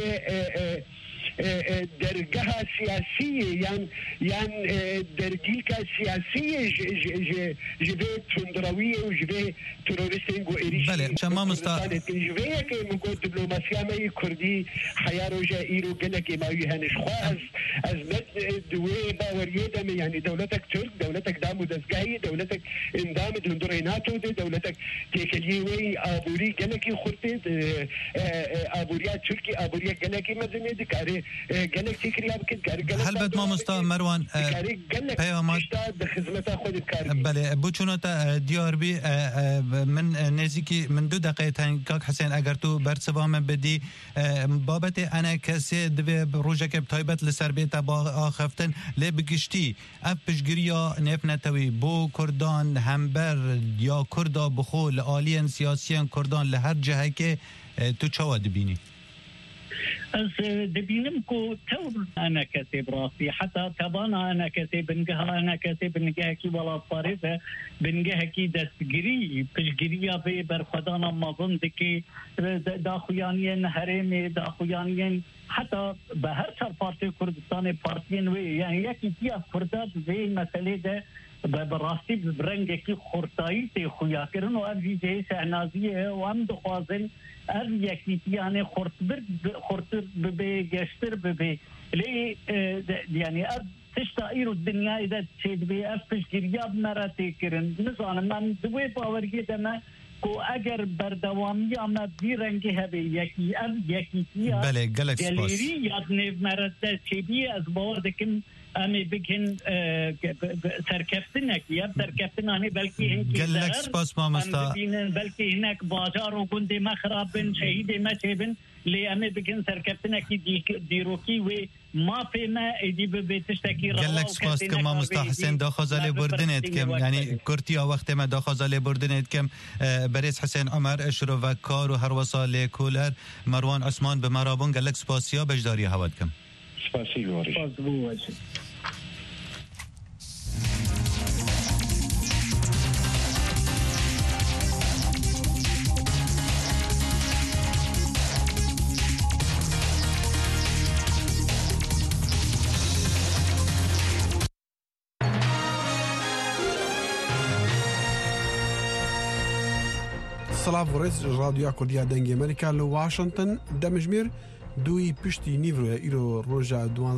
درجها سياسية يعني درجيكا سياسية جبه تندروية وجبه تروريستين جو إيريشي بله شما جبه كي مكو دبلوماسيا ماي كردي حيارو جا إيرو قلق ما يهنش خواز از مد دوي باوريه دم يعني دولتك ترك دولتك دامو دزقاي دولتك اندام دندريناتو دي دولتك تيكليوي آبوري قلقي خورتي آبوريا تركي آبوريا قلقي مزنه دي كاري قالك تكري هل بد ما مستا مروان پیامات خدمت خود کار بله بوچونتا دیار بی من نزیکی من 2 دقیقه تن کاک حسین اگر تو برسوام بدی بابت انا کسی دوی روزک تایبت لسر بیت با آخفتن لبگشتی اف پشگریا نفنتوی بو کردان همبر یا کردا بخول آلین سیاسیان کردان لهر جهه که تو چوا دبینی از دبینم کو تور انا كاتب راسي حتى تبانا انا كاتب بنجها انا كاتب بنجها كي ولا طريقه بنجها كي دستگیری پشگیریا به برخدانا مازن دکی داخویانین هرمی داخویانین حتى بهر چار پارتی کردستان پارتین و یعنی یکی تیا کردات به مسئله ده براستی برنگ کی خورتایی تی خویا کرن و ابی جه سعنازیه و هم دخوازن ار یکی یعنی خورتر به گشتر به لی یعنی اب تشتایر الدنیا اذا تشد به افش گریاب مراتي کرن نزان من دوی باورگی دم کو اگر بردوامی اما بی رنگی هبه یکی بله گالری یاد نیو مرات چیبی از باور دکن امی بکن سرکفتنک یا سرکفتنانی بلکی هنکی گلک سپاس مامستا بلکی هنک بازار و گنده مخرابن شهید مچبن لي أمي بكن سركبتنا كي ديروكي و ما فيما إدي بتشتكي قال لك سپاس که ما مستحسن داخل بردنت کم یعنی کرتیا وقت ما داخل بردنت کم بريس حسين عمر اشرف کار و هر وصال کولر مروان عثمان به مرابون قال لك سپاسیا بجداری هواد کم سپاسی گوارش سلاف ورئيس راديو كردية دنگي أمريكا لواشنطن دمجمير دوي بشتي نيفرو إيرو روجا دوان